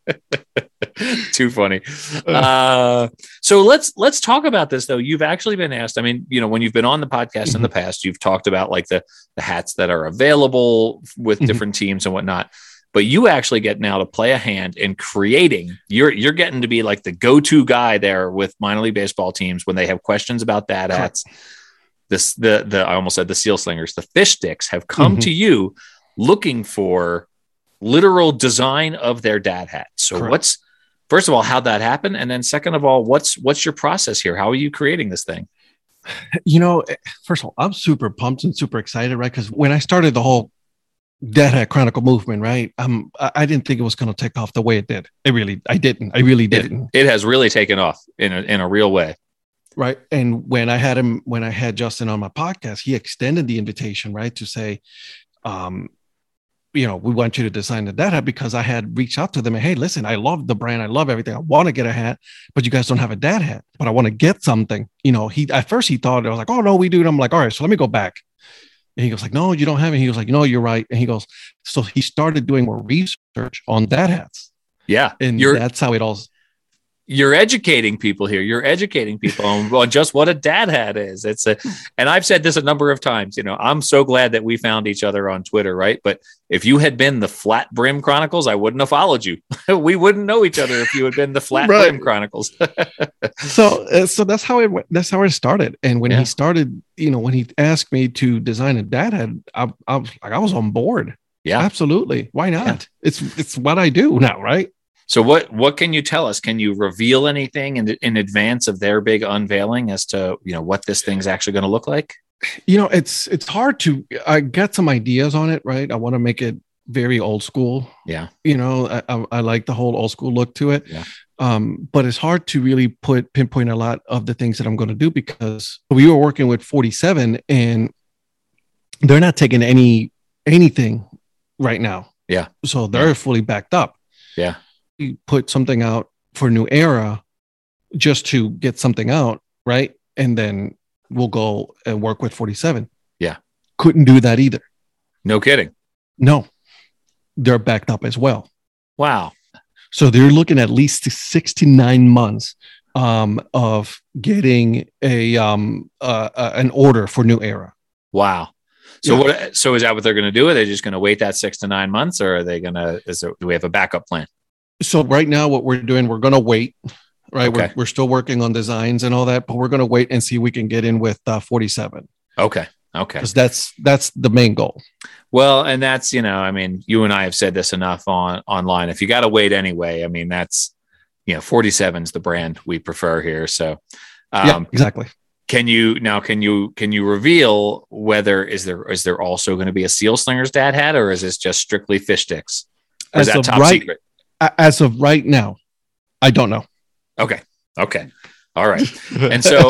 Too funny. Uh, so let's let's talk about this though. You've actually been asked. I mean, you know, when you've been on the podcast mm-hmm. in the past, you've talked about like the the hats that are available with mm-hmm. different teams and whatnot. But you actually get now to play a hand in creating. You're you're getting to be like the go-to guy there with minor league baseball teams when they have questions about that hats. This the the I almost said the Seal Slingers. The Fish Sticks have come mm-hmm. to you looking for literal design of their dad hat. So Correct. what's first of all, how'd that happen? And then second of all, what's what's your process here? How are you creating this thing? You know, first of all, I'm super pumped and super excited, right? Because when I started the whole Dad Hat Chronicle movement, right? Um, I, I didn't think it was going to take off the way it did. I really, I didn't. I really didn't. It, it has really taken off in a in a real way. Right. And when I had him, when I had Justin on my podcast, he extended the invitation, right? To say, um, you know, we want you to design the dad hat, because I had reached out to them and, hey, listen, I love the brand. I love everything. I want to get a hat, but you guys don't have a dad hat, but I want to get something. You know, he, at first he thought, I was like, oh no, we do. And I'm like, all right, so let me go back. And he goes like, no, you don't have it. He goes like, no, you're right. And he goes, so he started doing more research on dad hats. Yeah. And you're, that's how it all. You're educating people here. You're educating people on, on just what a dad hat is. It's a, and I've said this a number of times, you know, I'm so glad that we found each other on Twitter, right? But if you had been the Flat Brim Chronicles, I wouldn't have followed you. We wouldn't know each other if you had been the Flat right. Brim Chronicles. so, uh, so that's how it went. That's how it started. And when yeah. he started, you know, when he asked me to design a dad hat, I, I was like, I was on board. Yeah, absolutely. Why not? Yeah. It's, it's what I do now. Right. So what, what can you tell us? Can you reveal anything in, in advance of their big unveiling as to, you know, what this thing's actually going to look like? You know, it's, it's hard to, I got some ideas on it, right? I want to make it very old school. Yeah. You know, I, I, I like the whole old school look to it. Yeah. Um, but it's hard to really put pinpoint a lot of the things that I'm going to do, because we were working with forty-seven and they're not taking any, anything right now. Yeah. So they're yeah. fully backed up. Yeah. We put something out for New Era just to get something out, right? And then we'll go and work with forty-seven. Yeah. Couldn't do that either. No kidding. No, they're backed up as well. Wow. So they're looking at least six to nine months um, of getting a um, uh, uh, an order for New Era. Wow. So Yeah. what? So is that what they're going to do? Are they just going to wait that six to nine months, or are they going to? Is there, do we have a backup plan? So right now, what we're doing, we're going to wait. Right, Okay. we're we're still working on designs and all that, but we're going to wait and see if we can get in with uh, forty-seven. Okay. Okay. Because that's that's the main goal. Well, and that's, you know, I mean, you and I have said this enough on online. If you got to wait anyway, I mean, that's, you know, forty-seven is the brand we prefer here. So, um, Yeah, exactly. Can you now? Can you can you reveal whether is there is there also going to be a Seal Slingers dad hat, or is this just strictly fish sticks? Or is As that of top right, secret? as of right now, I don't know. Okay. Okay. All right. And so,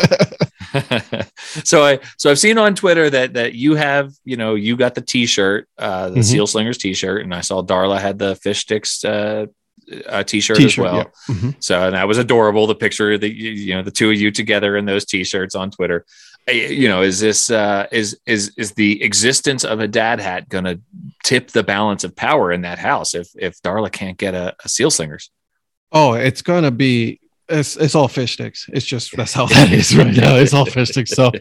so I, so I've seen on Twitter that, that you have, you know, you got the t-shirt, uh, the Mhm. Seal Slingers t-shirt. And I saw Darla had the fish sticks, uh, uh t-shirt, T-shirt, as well. yeah. Mhm. So, and that was adorable. The picture that, you, you know, the two of you together in those t-shirts on Twitter. I- You know, is this, uh, is, is, is the existence of a dad hat going to tip the balance of power in that house if, if Darla can't get a, a Seal Slingers? Oh, it's gonna be it's it's all fish sticks. It's just that's how that is right now. It's all fish sticks. So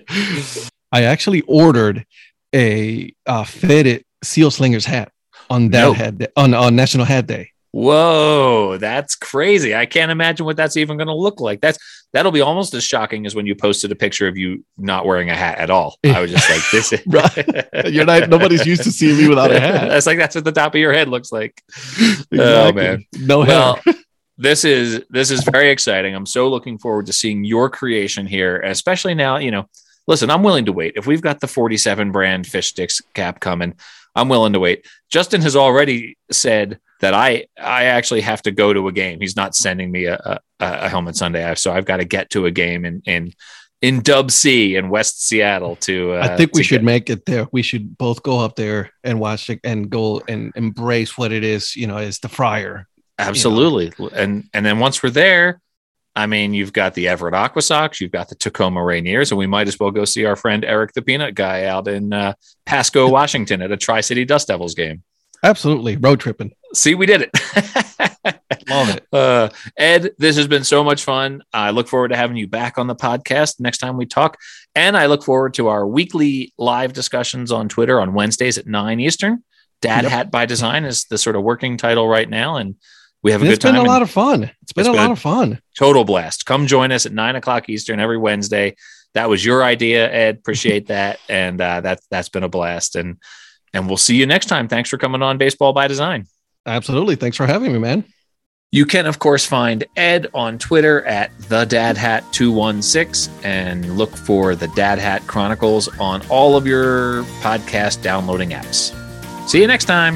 I actually ordered a uh, fitted Seal Slingers hat on that No. hat day, on on National Hat Day. Whoa, that's crazy. I can't imagine what that's even going to look like. That's that'll be almost as shocking as when you posted a picture of you not wearing a hat at all. I was just like, this is Right. You're not nobody's used to seeing me without a hat. That's like that's what the top of your head looks like. Exactly. Oh man. No Well, hair. this is this is very exciting. I'm so looking forward to seeing your creation here, especially now, you know, listen, I'm willing to wait. If we've got the forty-seven brand fish sticks cap coming, I'm willing to wait. Justin has already said that I I actually have to go to a game. He's not sending me a, a, a helmet Sunday, so I've got to get to a game in in in Dub C in West Seattle to. Uh, I think we to should get- make it there. We should both go up there and watch it and go and embrace what it is, you know, is the Friar. Absolutely, and and then once we're there, I mean, you've got the Everett Aqua Sox, you've got the Tacoma Rainiers, and we might as well go see our friend Eric the Peanut Guy out in uh, Pasco, Washington, at a Tri-City Dust Devils game. Absolutely. Road tripping. See, we did it. Love it. Uh, Ed, this has been so much fun. I look forward to having you back on the podcast next time we talk. And I look forward to our weekly live discussions on Twitter on Wednesdays at nine Eastern. Dad Yep. Hat by Design is the sort of working title right now. And we have a It's good time. been a and lot of fun. It's been It's a been lot a- of fun. total blast. Come join us at nine o'clock Eastern every Wednesday. That was your idea, Ed. Appreciate that. And uh, that's that's been a blast. And and we'll see you next time. Thanks for coming on Baseball by Design. Absolutely. Thanks for having me, man. You can, of course, find Ed on Twitter at the Dad Hat two one six and look for the Dad Hat Chronicles on all of your podcast downloading apps. See you next time.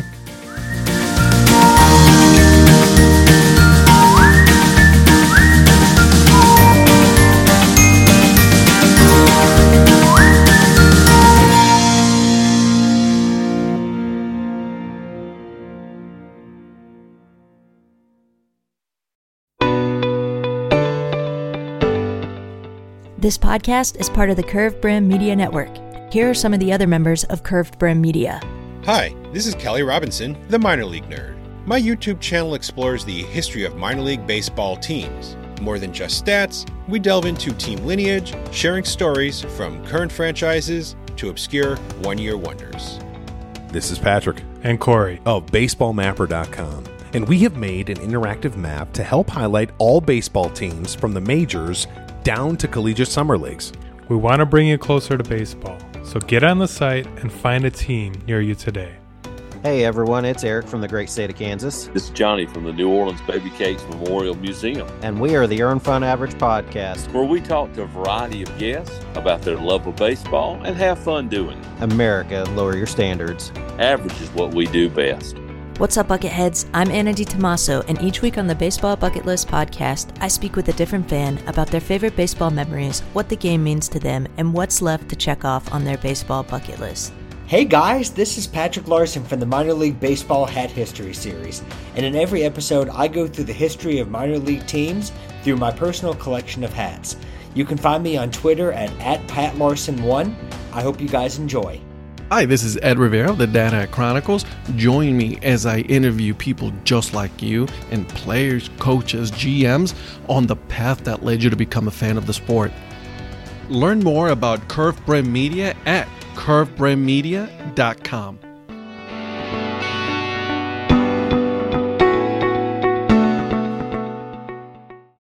This podcast is part of the Curved Brim Media Network. Here are some of the other members of Curved Brim Media. Hi, this is Kelly Robinson, the Minor League Nerd. My YouTube channel explores the history of minor league baseball teams. More than just stats, we delve into team lineage, sharing stories from current franchises to obscure one-year wonders. This is Patrick and Corey of baseball mapper dot com, and we have made an interactive map to help highlight all baseball teams from the majors down to collegiate summer leagues. We want to bring you closer to baseball, so get on the site and find a team near you today. Hey everyone, it's Eric from the great state of Kansas, This is Johnny from the New Orleans Baby Cakes Memorial Museum, and we are the Earn Fun Average podcast, where we talk to a variety of guests about their love of baseball and have fun doing it. America, lower your standards. Average is what we do best. What's up, Bucketheads? I'm Anna DiTomaso, and each week on the Baseball Bucket List podcast, I speak with a different fan about their favorite baseball memories, what the game means to them, and what's left to check off on their baseball bucket list. Hey guys, this is Patrick Larson from the Minor League Baseball Hat History Series, and in every episode I go through the history of minor league teams through my personal collection of hats. You can find me on Twitter at, at Pat Larson one. I hope you guys enjoy. Hi, this is Ed Rivera of the Data Hat Chronicles. Join me as I interview people just like you and players, coaches, G Ms on the path that led you to become a fan of the sport. Learn more about Curve Brand Media at curve brand media dot com.